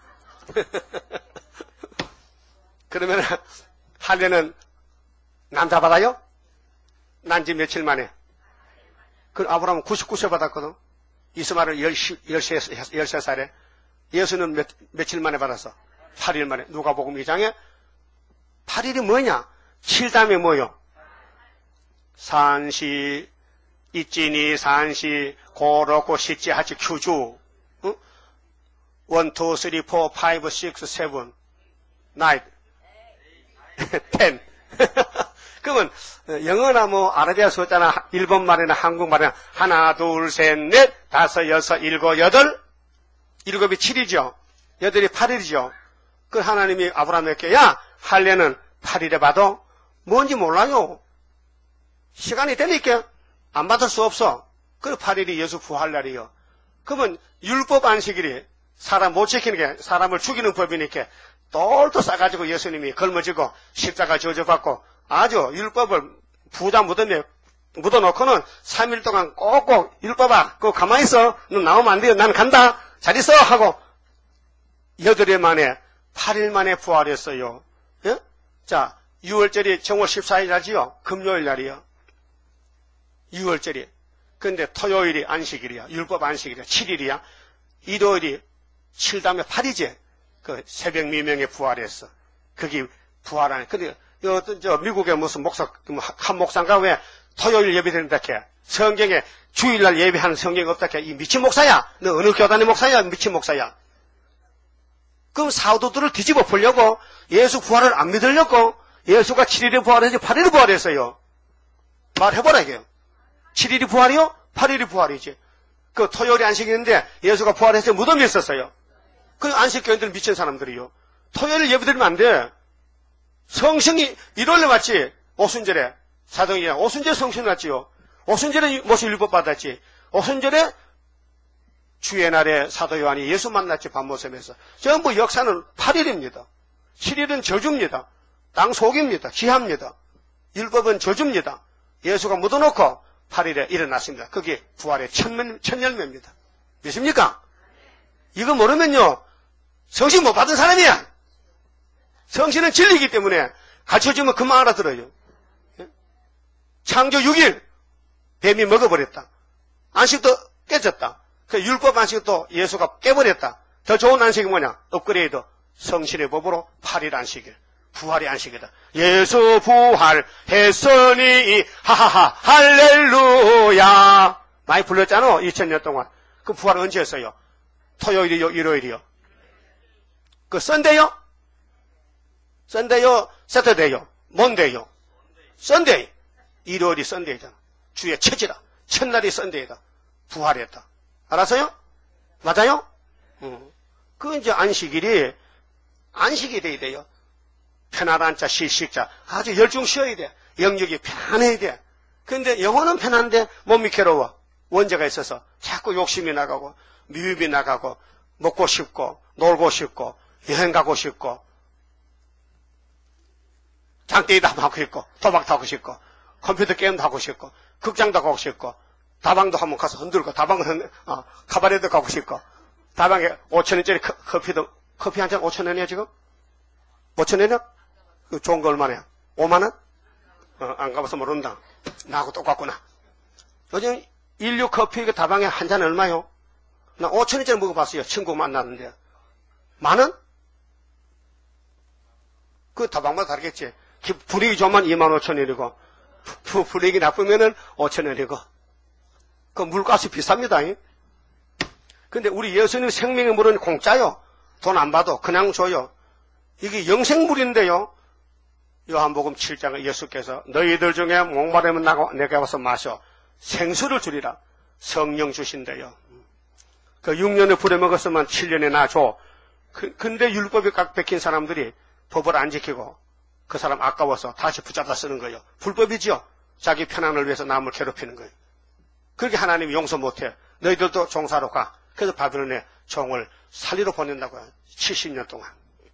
그러면 할례는 남자 받아요? 난지 며칠 만에. 그 아브라함은 99세 받았거든. 이스마엘 13살에. 예수는 며칠 만에 받았어? 8일 만에. 누가복음 2장에 8일이 뭐냐? 7담이 뭐요? 산시, 있지니 산시 고로고 시지 하지 규주 1, 2, 3, 4, 5, 6, 7, 9, 10 그러면 영어나 뭐 아라비아 숫자나 일본 말이나 한국 말이나 하나 둘 셋 넷 다섯 여섯 일곱 여덟 일곱이 7이죠. 여덟이 8일이죠. 그 하나님이 아브라함에게 야 할례는 8일에 봐도 뭔지 몰라요. 시간이 되니까 안 받을 수 없어. 그 8일이 예수 부활 날이요. 그러면 율법 안식일이 사람 못 지키는 게 사람을 죽이는 법이니까 똘똘 싸가지고 예수님이 걸머지고 십자가 저주받고 아주 율법을 부자 무덤에 묻어놓고는 3일 동안 꼭꼭 율법아 그거 가만히 있어. 너 나오면 안 돼요. 난 간다. 잘 있어 하고 8일 만에 8일 만에 부활했어요. 예? 자 6월절이 정월 14일 날이요. 금요일 날이요. 6월절이. 근데 토요일이 안식일이야. 율법 안식일이야. 7일이야. 일요일이 7다음에 8이지. 그 새벽 미명에 부활했어. 그게 부활하네. 근데 저 미국의 무슨 목사 한 목사인가 왜 토요일 예배드린다 해. 성경에 주일날 예배하는 성경이 없다 해. 이 미친 목사야. 너 어느 교단의 목사야? 미친 목사야. 그럼 사도들을 뒤집어 보려고 예수 부활을 안 믿으려고 예수가 7일에 부활해서 8일에 부활했어요. 말해보라 이게요. 7일이 부활이요? 8일이 부활이지. 그 토요일이 안식일인데 예수가 부활해서 무덤에 있었어요. 그 안식교인들 미친 사람들이요. 토요일 예배드리면 안 돼. 성신이 일요일에 왔지. 오순절에 사도행전 오순절에 성신 왔지요. 오순절에 모세 율법 받았지. 오순절에 주의 날에 사도 요한이 예수 만났지. 밤모섬에서. 전부 역사는 8일입니다. 7일은 저주입니다. 땅 속입니다. 기합니다. 율법은 저주입니다. 예수가 묻어놓고 8일에 일어났습니다. 그게 부활의 첫 열매입니다. 믿습니까? 이거 모르면요. 성신 못 받은 사람이야. 성신은 진리이기 때문에 가르쳐주면 그만 알아들어요. 창조 6일 뱀이 먹어버렸다. 안식도 깨졌다. 그 율법 안식도 예수가 깨버렸다. 더 좋은 안식이 뭐냐? 업그레이드. 성신의 법으로 8일 안식일. 부활의 안식이다. 예수 부활했으니 하하하 할렐루야. 많이 불렀잖아. 2000년 동안. 그 부활 언제 했어요? 토요일이요? 일요일이요? 그 썬데이요? 썬데이요? 세터데이요? 뭔데이요? 썬데이. 일요일이 썬데이잖아. 주의 첫이라. 첫날이 썬데이다. 부활했다. 알았어요? 맞아요? 그 이제 안식일이 안식이 돼야 돼요. 편안한 자, 실식자. 아주 열중 쉬어야 돼. 영역이 편해야 돼. 근데 영혼은 편한데 몸이 괴로워. 원죄가 있어서 자꾸 욕심이 나가고 미움이 나가고 먹고 싶고 놀고 싶고 여행 가고 싶고 장대기도 하고 싶고 도박도 하고 싶고 컴퓨터 게임도 하고 싶고 극장도 가고 싶고 다방도 한번 가서 흔들고 다방은 카바레도 가고 싶고 다방에 5,000원짜리 커피 한 잔 5,000원이야 지금? 5,000원이야? 그 좋은 거 얼마냐? 5만원? 안 가봐서 모른다. 나하고 똑같구나. 요즘 인류 커피 그 다방에 한 잔 얼마요? 나 5,000원짜리 먹어봤어요. 친구 만났는데. 만원? 그 다방마다 다르겠지. 분위기 좋으면 25,000원이고, 분위기 나쁘면은 5,000원이고. 그 물가스 비쌉니다. 근데 우리 예수님 생명의 물은 공짜요. 돈 안 받아. 그냥 줘요. 이게 영생물인데요. 요한복음 7장에 예수께서 너희들 중에 목마르면 내게 와서 마셔. 생수를 주리라. 성령 주신대요. 그 6년에 부려먹었으면 7년에 나 줘. 근데 율법이 각 베낀 사람들이 법을 안 지키고 그 사람 아까워서 다시 붙잡아 쓰는 거예요. 불법이죠. 자기 편안을 위해서 남을 괴롭히는 거예요. 그렇게 하나님이 용서 못해. 너희들도 종사로 가. 그래서 바벨론에 종을 살리러 보낸다고요. 70년 동안.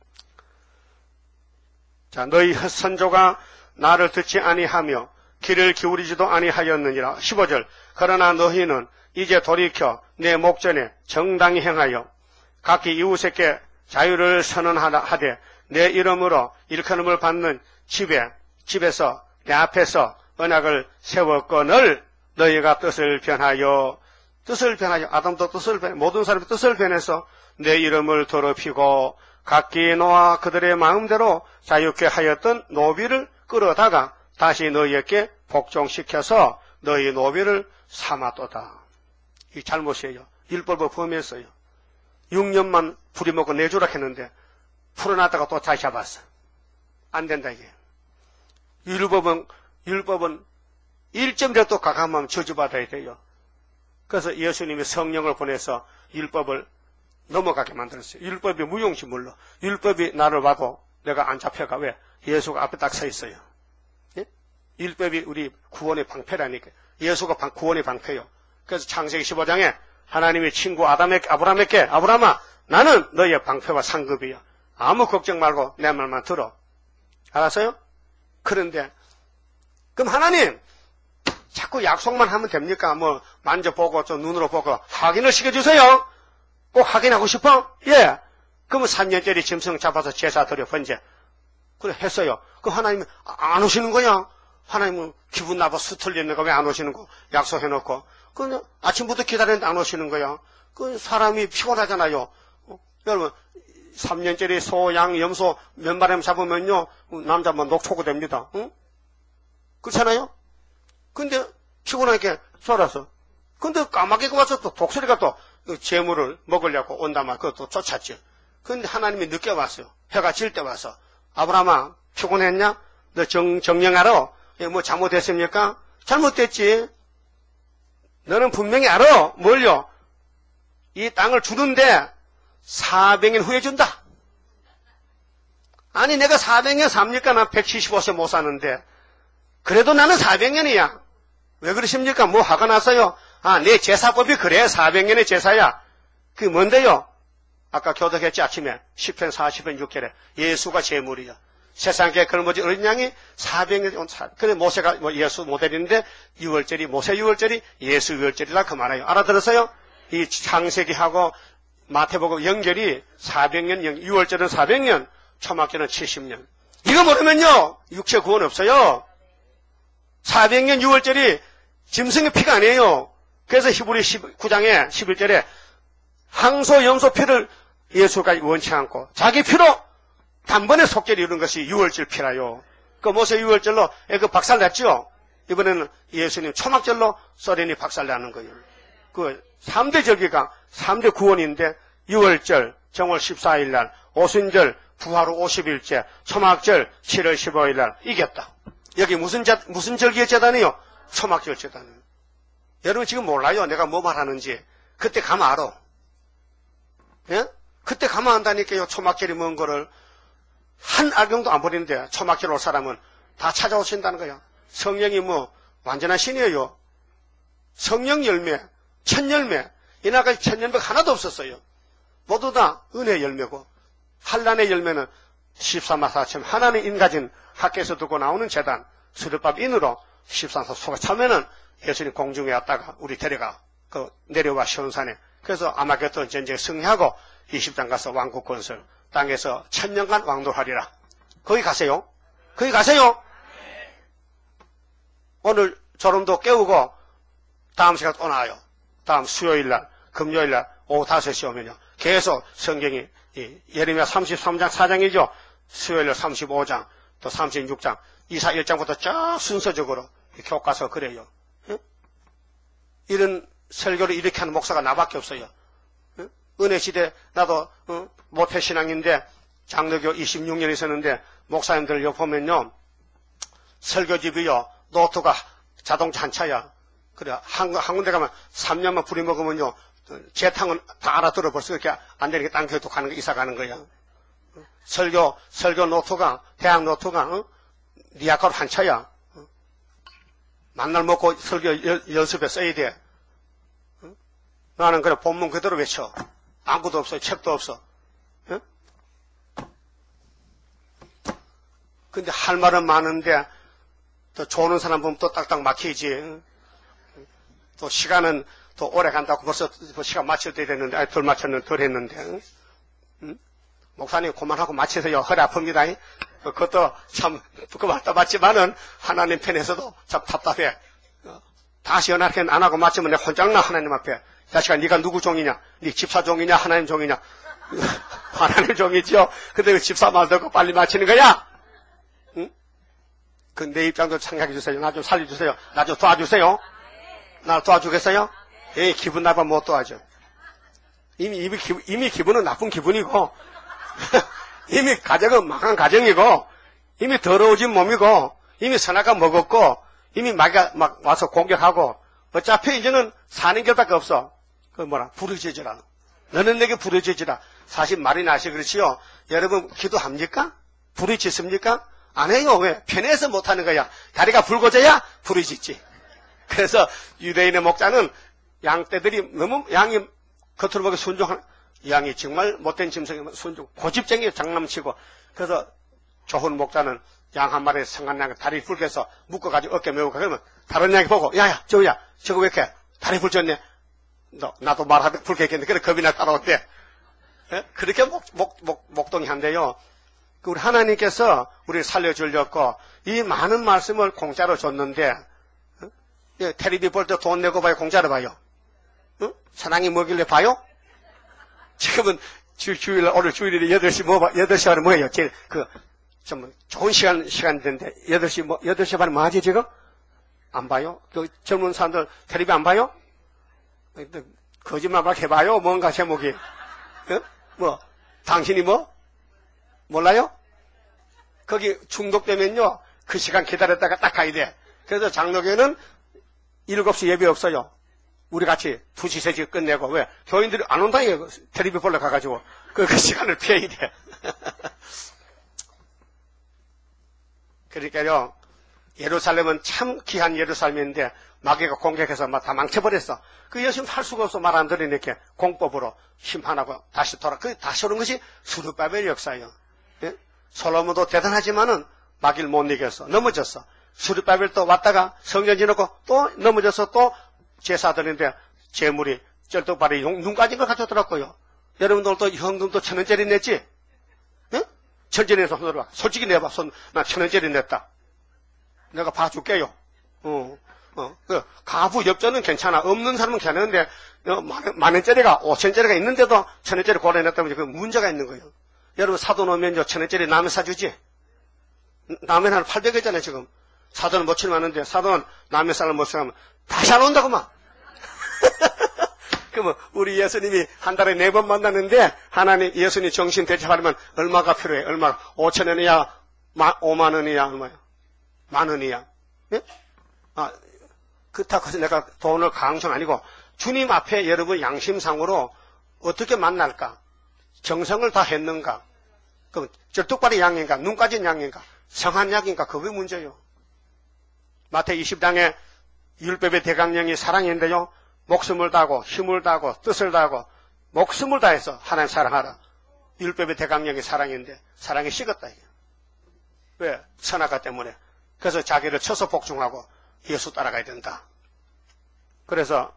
자, 너희 선조가 나를 듣지 아니하며 귀를 기울이지도 아니하였느니라. 15절. 그러나 너희는 이제 돌이켜 내 목전에 정당히 행하여 각기 이웃에게 자유를 선언하되 내 이름으로 일컬음을 받는 집에서 내 앞에서 언약을 세웠거늘 너희가 뜻을 변하여 아담도 뜻을 변해 모든 사람이 뜻을 변해서 내 이름을 더럽히고 각기 노아 그들의 마음대로 자유케 하였던 노비를 끌어다가 다시 너희에게 복종시켜서 너희 노비를 삼았도다. 이 잘못이에요. 율법을 범했어요. 6년만 부리먹고 내주라 했는데 풀어놨다가 또 다시 잡았어. 안 된다 이게. 율법은 1점이라도 가감하면 저주받아야 돼요. 그래서 예수님이 성령을 보내서 율법을 넘어가게 만들었어요. 율법이 무용지물로. 율법이 나를 봐도 내가 안 잡혀가. 왜? 예수가 앞에 딱 서 있어요. 예? 율법이 우리 구원의 방패라니까. 예수가 구원의 방패요. 그래서 창세기 15장에 하나님의 친구 아브라함에게 아브라함아 나는 너희의 방패와 상급이야. 아무 걱정 말고 내 말만 들어. 알았어요? 그런데 그럼 하나님 자꾸 약속만 하면 됩니까? 뭐 만져보고 좀 눈으로 보고 확인을 시켜주세요. 꼭 확인하고 싶어? 예. 그러면 3년짜리 짐승 잡아서 제사 드려 번제. 그래 했어요. 그럼 하나님이 안 오시는 거야? 하나님은 기분 나빠 수틀리는 거 왜 안 오시는 거? 약속해놓고. 그 아침부터 기다리는데 안 오시는 거야. 그 사람이 피곤하잖아요. 여러분 3년짜리 소, 양, 염소 몇 마리 잡으면요 남자만 녹초고 됩니다. 응? 그렇잖아요? 근데 피곤하게 쏠아서. 근데 까마귀가 와서 또 독수리가 또 재물을 먹으려고 온다만 그것도 쫓았죠. 근데 하나님이 늦게 왔어요. 해가 질 때 와서. 아브라함아 피곤했냐? 너 정령하러? 뭐 잘못했습니까? 잘못됐지. 너는 분명히 알아. 뭘요? 이 땅을 주는데 400년 후에 준다. 아니 내가 400년 삽니까? 나 175세 못 사는데. 그래도 나는 400년이야. 왜 그러십니까? 뭐 화가 났어요? 아, 내 제사법이 그래. 400년의 제사야. 그게 뭔데요? 아까 교독했지 아침에 10편 40편 6절에 예수가 제물이야. 세상에 걸머지 어린 양이 400년 그래 모세가 뭐 예수 모델인데 6월절이 모세 6월절이 예수 6월절이라 그 말이에요. 알아들었어요? 이 창세기하고 마태복음 연결이 400년 6월절은 400년 초막절은 70년. 이거 모르면요 육체 구원 없어요. 400년 6월절이 짐승의 피가 아니에요. 그래서 히브리 9장에 11절에 항소 염소 피를 예수가 원치 않고 자기 피로 단번에 속죄를 이룬 것이 6월절 피라요. 그 모세 6월절로 그 박살났죠. 이번에는 예수님 초막절로 소련이 박살나는 거예요. 그 3대 절기가 3대 구원인데 6월절 정월 14일 날, 오순절 부활 후 50일째, 초막절 7월 15일 날 이겼다. 여기 무슨 절기의 재단이요? 초막절 재단. 여러분 지금 몰라요. 내가 뭐 말하는지. 그때 가면 알아. 예? 그때 가면 안다니까요. 초막절이 뭔 거를. 한 알경도 안 버리는데 초막절 올 사람은 다 찾아오신다는 거야. 성령이 뭐 완전한 신이에요. 성령 열매, 천 열매. 이날까지 천 열매가 하나도 없었어요. 모두 다 은혜 열매고 한란의 열매는 13마 4천 하나님 인가진 학교에서 두고 나오는 재단 수렵밥 인으로 13사 소가 참으면은 예수님 공중에 왔다가 우리 데려가 내려와 시온산에. 그래서 아마겟돈 전쟁에 승리하고 20장 가서 왕국 건설 땅에서 1000년간 왕노하리라. 거기 가세요. 거기 가세요. 오늘 저놈도 깨우고 다음 시간 또 나와요. 다음 수요일날 금요일날 오후 5시 오면요 계속 성경이 예레미야 33장 4장이죠. 수요일날 35장 또 36장 2사 1장부터 쫙 순서적으로 교과서 그래요. 응? 이런 설교를 이렇게 하는 목사가 나밖에 없어요. 응? 은혜시대 나도 모태신앙인데 장로교 26년 있었는데 목사님들 요 보면요 설교집이요 노트가 자동차 한 차야. 그래 한 군데 가면 3년만 부리먹으면요 재탕은 다 알아들어 벌써 이렇게 안 되니까 딴 교회도 가는 거 이사 가는 거야. 설교 노트가 대학 노트가 네 아까로 한 차야. 만날 먹고 설교 연습에 써야 돼. 나는 그래 본문 그대로 외쳐. 아무것도 없어. 책도 없어. 응? 근데 할 말은 많은데 또 좋은 사람 보면 또 딱딱 막히지. 또 시간은 또 오래 간다고 벌써 시간 맞춰야 되는데 덜 맞췄는데 덜 했는데. 응? 목사님 그만하고 마치세요. 허리 아픕니다. 그것도 참 부끄럽다 맞지만은 하나님 편에서도 참 답답해. 다시 연합회 안 하고 마치면 내가 혼장나 하나님 앞에. 자식아 네가 누구 종이냐? 네 집사 종이냐? 하나님 종이냐? 하나님 종이죠. 근데 왜 집사 말 듣고 빨리 마치는 거야? 응? 그 내 입장도 생각해 주세요. 나 좀 살려주세요. 나 좀 도와주세요. 나 도와주겠어요? 예, 기분 나쁘면 못 도와줘. 이미 기분은 나쁜 기분이고, 이미 가정은 망한 가정이고, 이미 더러워진 몸이고, 이미 선악과 먹었고, 이미 막 와서 공격하고, 어차피 이제는 사는 길밖에 없어. 부르짖으라. 너는 내게 부르짖으라. 사실 말이 나시 그렇지요. 여러분 기도합니까? 부르짖습니까? 안 해요. 왜? 편해서 못하는 거야. 다리가 붉어져야 부르짖지. 그래서 유대인의 목자는 양떼들이 너무 양이 겉으로 보기 순종한, 양이 정말 못된 짐승이 순종, 고집쟁이 장난치고, 그래서 좋은 목자는 양 한 마리에 성한 양 다리 붉게서 묶어가지고 어깨 메고 그러면 다른 양이 보고, 야야, 저거 왜 이렇게 다리 붉졌네? 나도 말하다 붉게 했겠는데, 그래 겁이 나 따라왔대. 예? 그렇게 목동이 한대요. 우리 하나님께서 우리를 살려주려고 이 많은 말씀을 공짜로 줬는데, 예, 텔레비 볼 때 돈 내고 봐요? 공짜로 봐요? 응? 사랑이 뭐길래 봐요? 지금은 주일, 오늘 주일에 8시 반에 뭐예요? 제일, 좀 좋은 시간인데, 8시 반에 뭐 하지, 지금? 안 봐요? 젊은 사람들 텔레비 안 봐요? 거짓말 막 해봐요? 뭔가 제목이. 응? 당신이 뭐? 몰라요? 거기 중독되면요, 그 시간 기다렸다가 딱 가야 돼. 그래서 장로교회는 7시 예배 없어요. 우리 같이 2시, 3시 끝내고, 왜? 교인들이 안 온다, 이거. 텔레비 보러 가가지고. 그 시간을 피해야 돼. 그러니까요, 예루살렘은 참 귀한 예루살렘인데, 마귀가 공격해서 막 다 망쳐버렸어. 그 예수님 할 수가 없어. 말 안 들으니까 공법으로 심판하고 다시 다시 오는 것이 스룹바벨 역사예요. 예? 솔로몬도 대단하지만은 마귀를 못 이겼어. 넘어졌어. 스룹바벨도 왔다가 성전 지놓고 또 넘어져서 또 제사드리는데 재물이 쩔뚝발이 눈 까진 걸 가져오더라고요. 여러분들도 현금도 1,000원짜리 냈지? 예? 천전에서 손으로 솔직히 내봐. 나 1,000원짜리 냈다. 내가 봐줄게요. 가부 엽전은 괜찮아. 없는 사람은 괜찮은데, 만 원짜리가, 5천원짜리가 있는데도 1,000원짜리 고려냈다면 그 문제가 있는 거예요. 여러분 사돈 오면 1,000원짜리 라면 사주지? 라면 하나 800원이잖아요, 지금. 사돈은 며칠 많은데, 사돈 라면 쌀을 못 사면 다시 안 온다고 막. 그러면 우리 예수님이 한 달에 4번 만나는데, 하나님, 예수님 정신 대접하려면 얼마가 필요해? 얼마? 5,000원이야? 5만원이야? 얼마야? 만원이야? 예? 그렇다고 해서 내가 돈을 강조는 아니고, 주님 앞에 여러분 양심상으로 어떻게 만날까? 정성을 다 했는가? 그럼 절뚝발이 양인가? 눈 까진 양인가? 성한 양인가? 그게 문제요. 마태 20장에 율법의 대강령이 사랑인데요. 목숨을 다하고 힘을 다하고 뜻을 다하고 목숨을 다해서 하나님 사랑하라. 율법의 대강령이 사랑인데 사랑이 식었다. 이게. 왜? 선악과 때문에. 그래서 자기를 쳐서 복종하고 예수 따라가야 된다. 그래서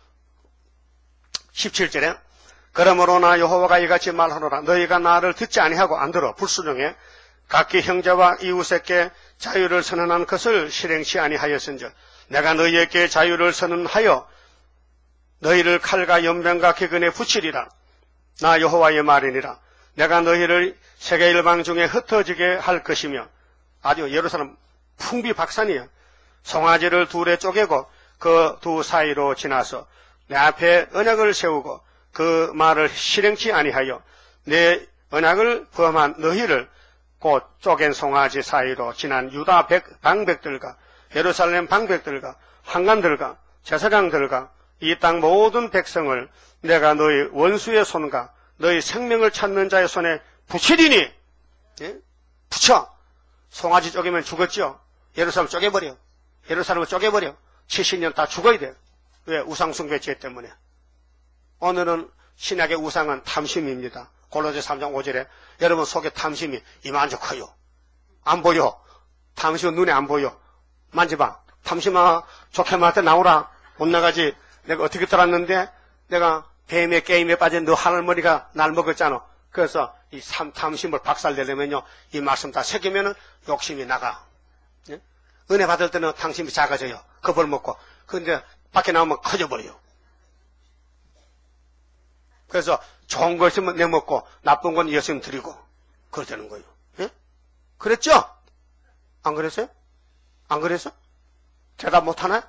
17절에 그러므로 나 여호와가 이같이 말하노라. 너희가 나를 듣지 아니하고 안 들어 불순종해 각기 형제와 이웃에게 자유를 선언한 것을 실행치 아니하였은즉 내가 너희에게 자유를 선언하여 너희를 칼과 연병과 기근에 붙이리라. 나 여호와의 말이니라. 내가 너희를 세계 일방 중에 흩어지게 할 것이며 아주 예루살렘 풍비박산이야. 송아지를 둘에 쪼개고 그 두 사이로 지나서 내 앞에 언약을 세우고 그 말을 실행치 아니하여 내 언약을 범한 너희를 곧 쪼갠 송아지 사이로 지난 유다 방백들과 예루살렘 방백들과 환관들과 제사장들과 이 땅 모든 백성을 내가 너희 원수의 손과 너희 생명을 찾는 자의 손에 붙이리니. 예? 붙여. 송아지 쪼개면 죽었죠. 예루살렘 쪼개버려. 예루살렘을 쪼개버려. 70년 다 죽어야 돼. 왜? 우상숭배 죄 때문에. 오늘은 신약의 우상은 탐심입니다. 골로새 3장 5절에 여러분 속에 탐심이 이만큼 커요. 안 보여. 탐심은 눈에 안 보여. 만져봐. 탐심아 좋게 말할 때 나오라. 못 나가지. 내가 어떻게 들었는데 내가 뱀의 게임에 빠진 너 하늘머리가 날 먹었잖아. 그래서 이 탐심을 박살내려면요. 이 말씀 다 새기면은 욕심이 나가. 예? 은혜 받을 때는 탐심이 작아져요. 겁을 먹고. 근데 밖에 나오면 커져버려요. 그래서 좋은 거 있으면 내먹고 나쁜 건 예수님 드리고 그러자는 거예요. 예? 그랬죠? 안 그랬어요? 안 그래서? 대답 못하나?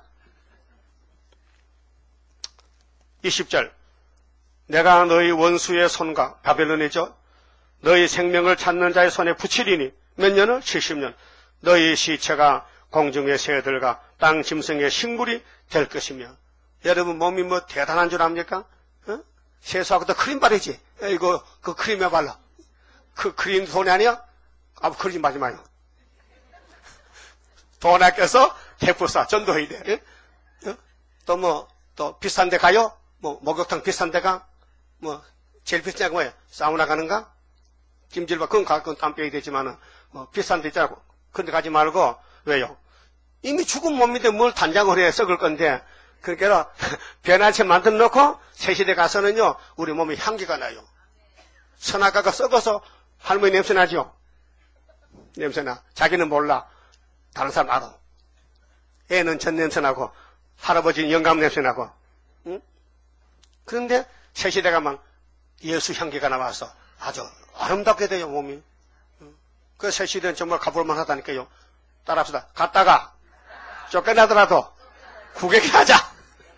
20절. 내가 너희 원수의 손과, 바벨론이죠, 너희 생명을 찾는 자의 손에 붙이리니 몇 년을? 70년. 너희 시체가 공중의 새들과 땅 짐승의 식물이 될 것이며. 여러분 몸이 뭐 대단한 줄 압니까? 어? 세수하고도 크림 바르지. 이거 그 크림에 발라. 그 크림 손이 아니야? 아, 그러지 마지 마요. 돈 아껴서 테프사 전도해야 돼. 어? 또 비싼 데 가요? 목욕탕 비싼 데 가? 제일 비싼 데가 뭐예요? 사우나 가는가? 김질바, 그건 땀 빼야 되지만은, 비싼 데 있잖아. 근데 가지 말고, 왜요? 이미 죽은 몸인데 뭘 단장을 해, 썩을 건데, 그러니까, 변화체 만들어 놓고, 새시대 가서는요, 우리 몸에 향기가 나요. 선악과가 썩어서 할머니 냄새 나죠? 냄새 나. 자기는 몰라. 다른 사람 알아. 애는 전 냄새 나고, 할아버지는 영감 냄새 나고, 응? 그런데, 새시대 가면 예수 향기가 나와서 아주 아름답게 돼요, 몸이. 그 새시대는 정말 가볼만 하다니까요. 따라합시다. 갔다가 쫓겨나더라도 구경하자.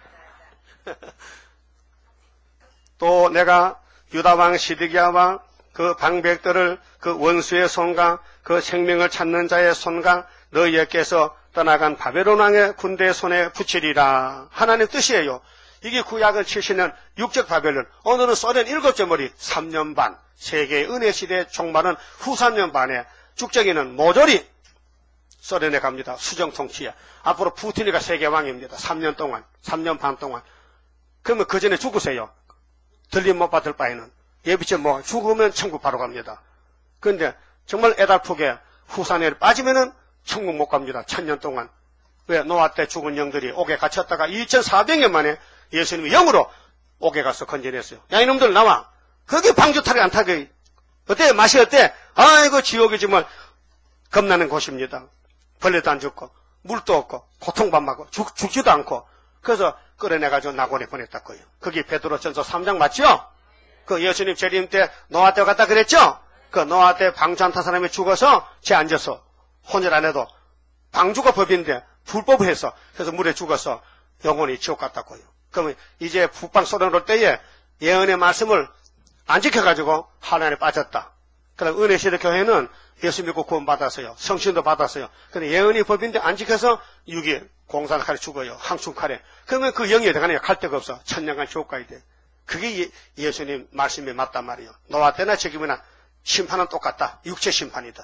또 내가 유다왕 시드기야와 그 방백들을 그 원수의 손과 그 생명을 찾는 자의 손과 너희에게서 떠나간 바벨론 왕의 군대의 손에 붙이리라. 하나님의 뜻이에요. 이게 구약은 70년 육적 바벨론, 오늘은 소련 7째 머리 3년 반, 세계의 은혜 시대 종말은 후 3년 반에 죽정이는 모조리 소련에 갑니다. 수정 통치야. 앞으로 푸틴이가 세계 왕입니다. 3년 동안, 3년 반 동안. 그러면 그 전에 죽으세요. 들림 못 받을 바에는. 예비째 죽으면 천국 바로 갑니다. 그런데 정말 애달프게 후산에 빠지면은 천국 못 갑니다. 1000년 동안. 왜? 노아 때 죽은 영들이 옥에 갇혔다가 2400년 만에 예수님이 영으로 옥에 가서 건져냈어요. 야, 이놈들 나와. 거기 방주타를 안 타게. 어때? 맛이 어때? 아이고, 지옥이 정말 겁나는 곳입니다. 벌레도 안 죽고, 물도 없고, 고통받고, 죽지도 않고. 그래서 끌어내가지고 낙원에 보냈다고요. 거기 베드로전서 3장 맞죠? 그 예수님 재림 때 노아 때 갔다 그랬죠? 그 노아 때 방주 안 탄 사람이 죽어서 제 앉아서 혼혈 안 해도 방주가 법인데 불법을 해서 그래서 물에 죽어서 영혼이 지옥 갔다고요. 그러면 이제 북방 소련 올 때에 예언의 말씀을 안 지켜가지고 하나님에 빠졌다. 그럼 은혜시대 교회는 예수 믿고 구원 받았어요. 성신도 받았어요. 근데 예언이 법인데 안 지켜서 육이 공산칼에 죽어요. 항충칼에. 그러면 그 영이 어디 가냐? 갈 데가 없어. 1000년간 지옥 가야 돼. 그게 예수님 말씀에 맞단 말이에요. 노아 때나 지금이나 심판은 똑같다. 육체 심판이다.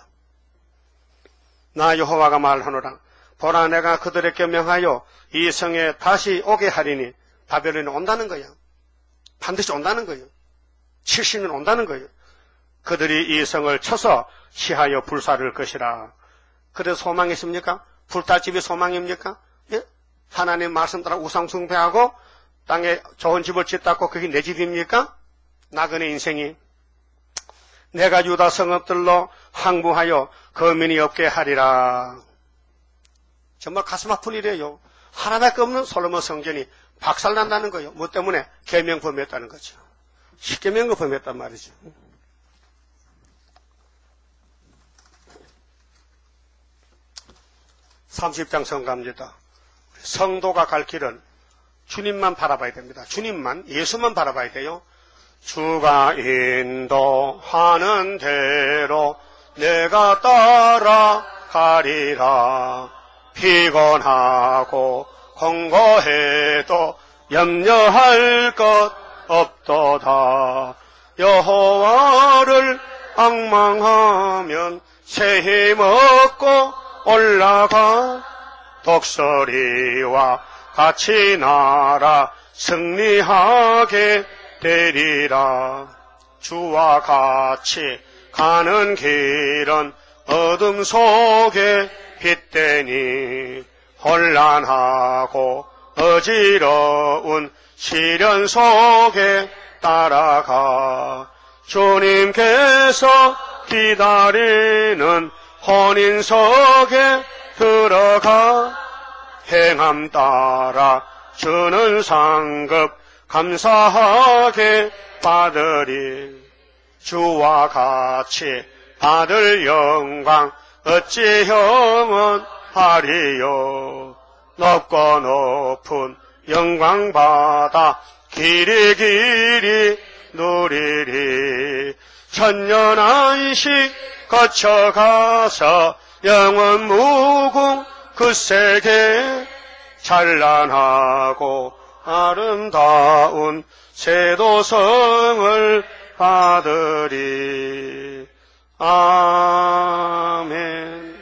나 여호와가 말하노라. 보라, 내가 그들에게 명하여 이 성에 다시 오게 하리니. 바벨론이 온다는 거야. 반드시 온다는 거예요. 70년 온다는 거예요. 그들이 이 성을 쳐서 시하여 불사를 것이라. 그래서 소망이 있습니까? 불탈 집이 소망입니까? 예? 하나님 말씀 따라 우상 숭배하고 땅에 좋은 집을 짓다고 그게 내 집입니까? 나그네 인생이. 내가 유다 성읍들로 항부하여 거민이 없게 하리라. 정말 가슴 아픈 일이에요. 하나밖에 없는 솔로몬 성전이 박살난다는 거예요. 뭐 때문에? 계명 범했다는 거죠. 십계명을 범했단 말이죠. 30장 성가입니다. 성도가 갈 길은 주님만 바라봐야 됩니다. 주님만, 예수만 바라봐야 돼요. 주가 인도하는 대로 내가 따라가리라. 피곤하고 공고해도 염려할 것 없도다. 여호와를 앙망하면 새 힘 얻고 올라가. 독수리와 같이 날아 승리하게 되리라. 주와 같이 가는 길은 어둠 속에 빛되니 혼란하고 어지러운 시련 속에 따라가. 주님께서 기다리는 혼인 속에 들어가. 행함 따라 주는 상급 감사하게 받으리. 주와 같이 받을 영광 어찌 형은 하리요. 높고 높은 영광받아 길이 길이 누리리. 천년안식 거쳐가서 영원 무궁 그 세계 찬란하고 아름다운 세도성을 받으리. 아멘.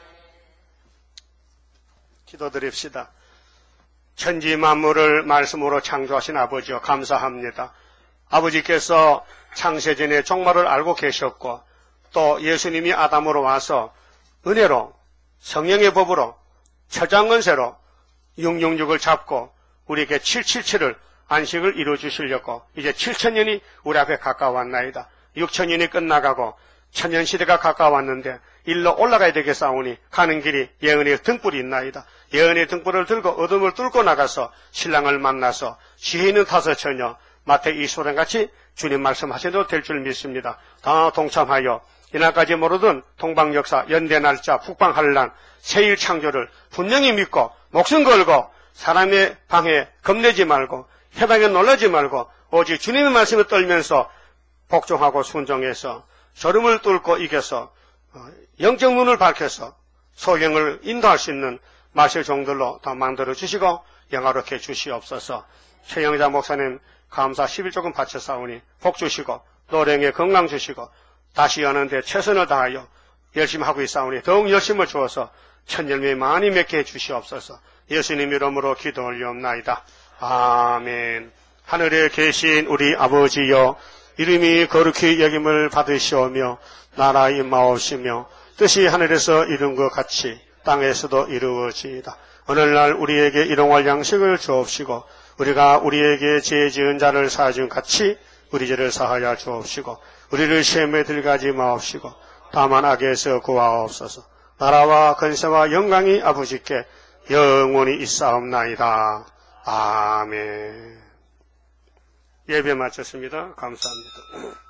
기도드립시다. 천지 만물을 말씀으로 창조하신 아버지여 감사합니다. 아버지께서 창세전에 종말을 알고 계셨고 또 예수님이 아담으로 와서 은혜로 성령의 법으로 철장건세로 666을 잡고 우리에게 777을 안식을 이루어주시려고 이제 7천년이 우리 앞에 가까웠나이다. 6천년이 끝나가고 천년시대가 가까웠는데 일로 올라가야 되겠사오니 가는 길이 예언의 등불이 있나이다. 예언의 등불을 들고 어둠을 뚫고 나가서 신랑을 만나서 지혜 있는 다섯 처녀 마태 이소량같이 주님 말씀하셔도 될 줄 믿습니다. 다 동참하여 이날까지 모르던 동방역사, 연대날짜, 북방한란, 세일 창조를 분명히 믿고 목숨 걸고 사람의 방해 겁내지 말고 해방에 놀라지 말고 오직 주님의 말씀을 떨면서 복종하고 순종해서 저름을 뚫고 이겨서 영적 눈을 밝혀서 소경을 인도할 수 있는 마실 종들로 다 만들어 주시고 영화롭게 주시옵소서. 최영자 목사님 감사 11조금 바쳐싸우니 복 주시고 노령에 건강 주시고 다시 여는데 최선을 다하여 열심히 하고 있사오니 더욱 열심을 주어서 천열매 많이 맺게 해주시옵소서. 예수님 이름으로 기도 올리옵나이다. 아멘. 하늘에 계신 우리 아버지여 이름이 거룩히 여김을 받으시오며 나라 임하옵시며 뜻이 하늘에서 이룬 것 같이 땅에서도 이루어지이다. 오늘날 우리에게 일용할 양식을 주옵시고 우리가 우리에게 죄 지은 자를 사하준 같이 우리 죄를 사하여 주옵시고 우리를 시험에 들어가지 마옵시고 다만 악에서 구하옵소서. 나라와 권세와 영광이 아버지께 영원히 있사옵나이다. 아멘. 예배 마쳤습니다. 감사합니다.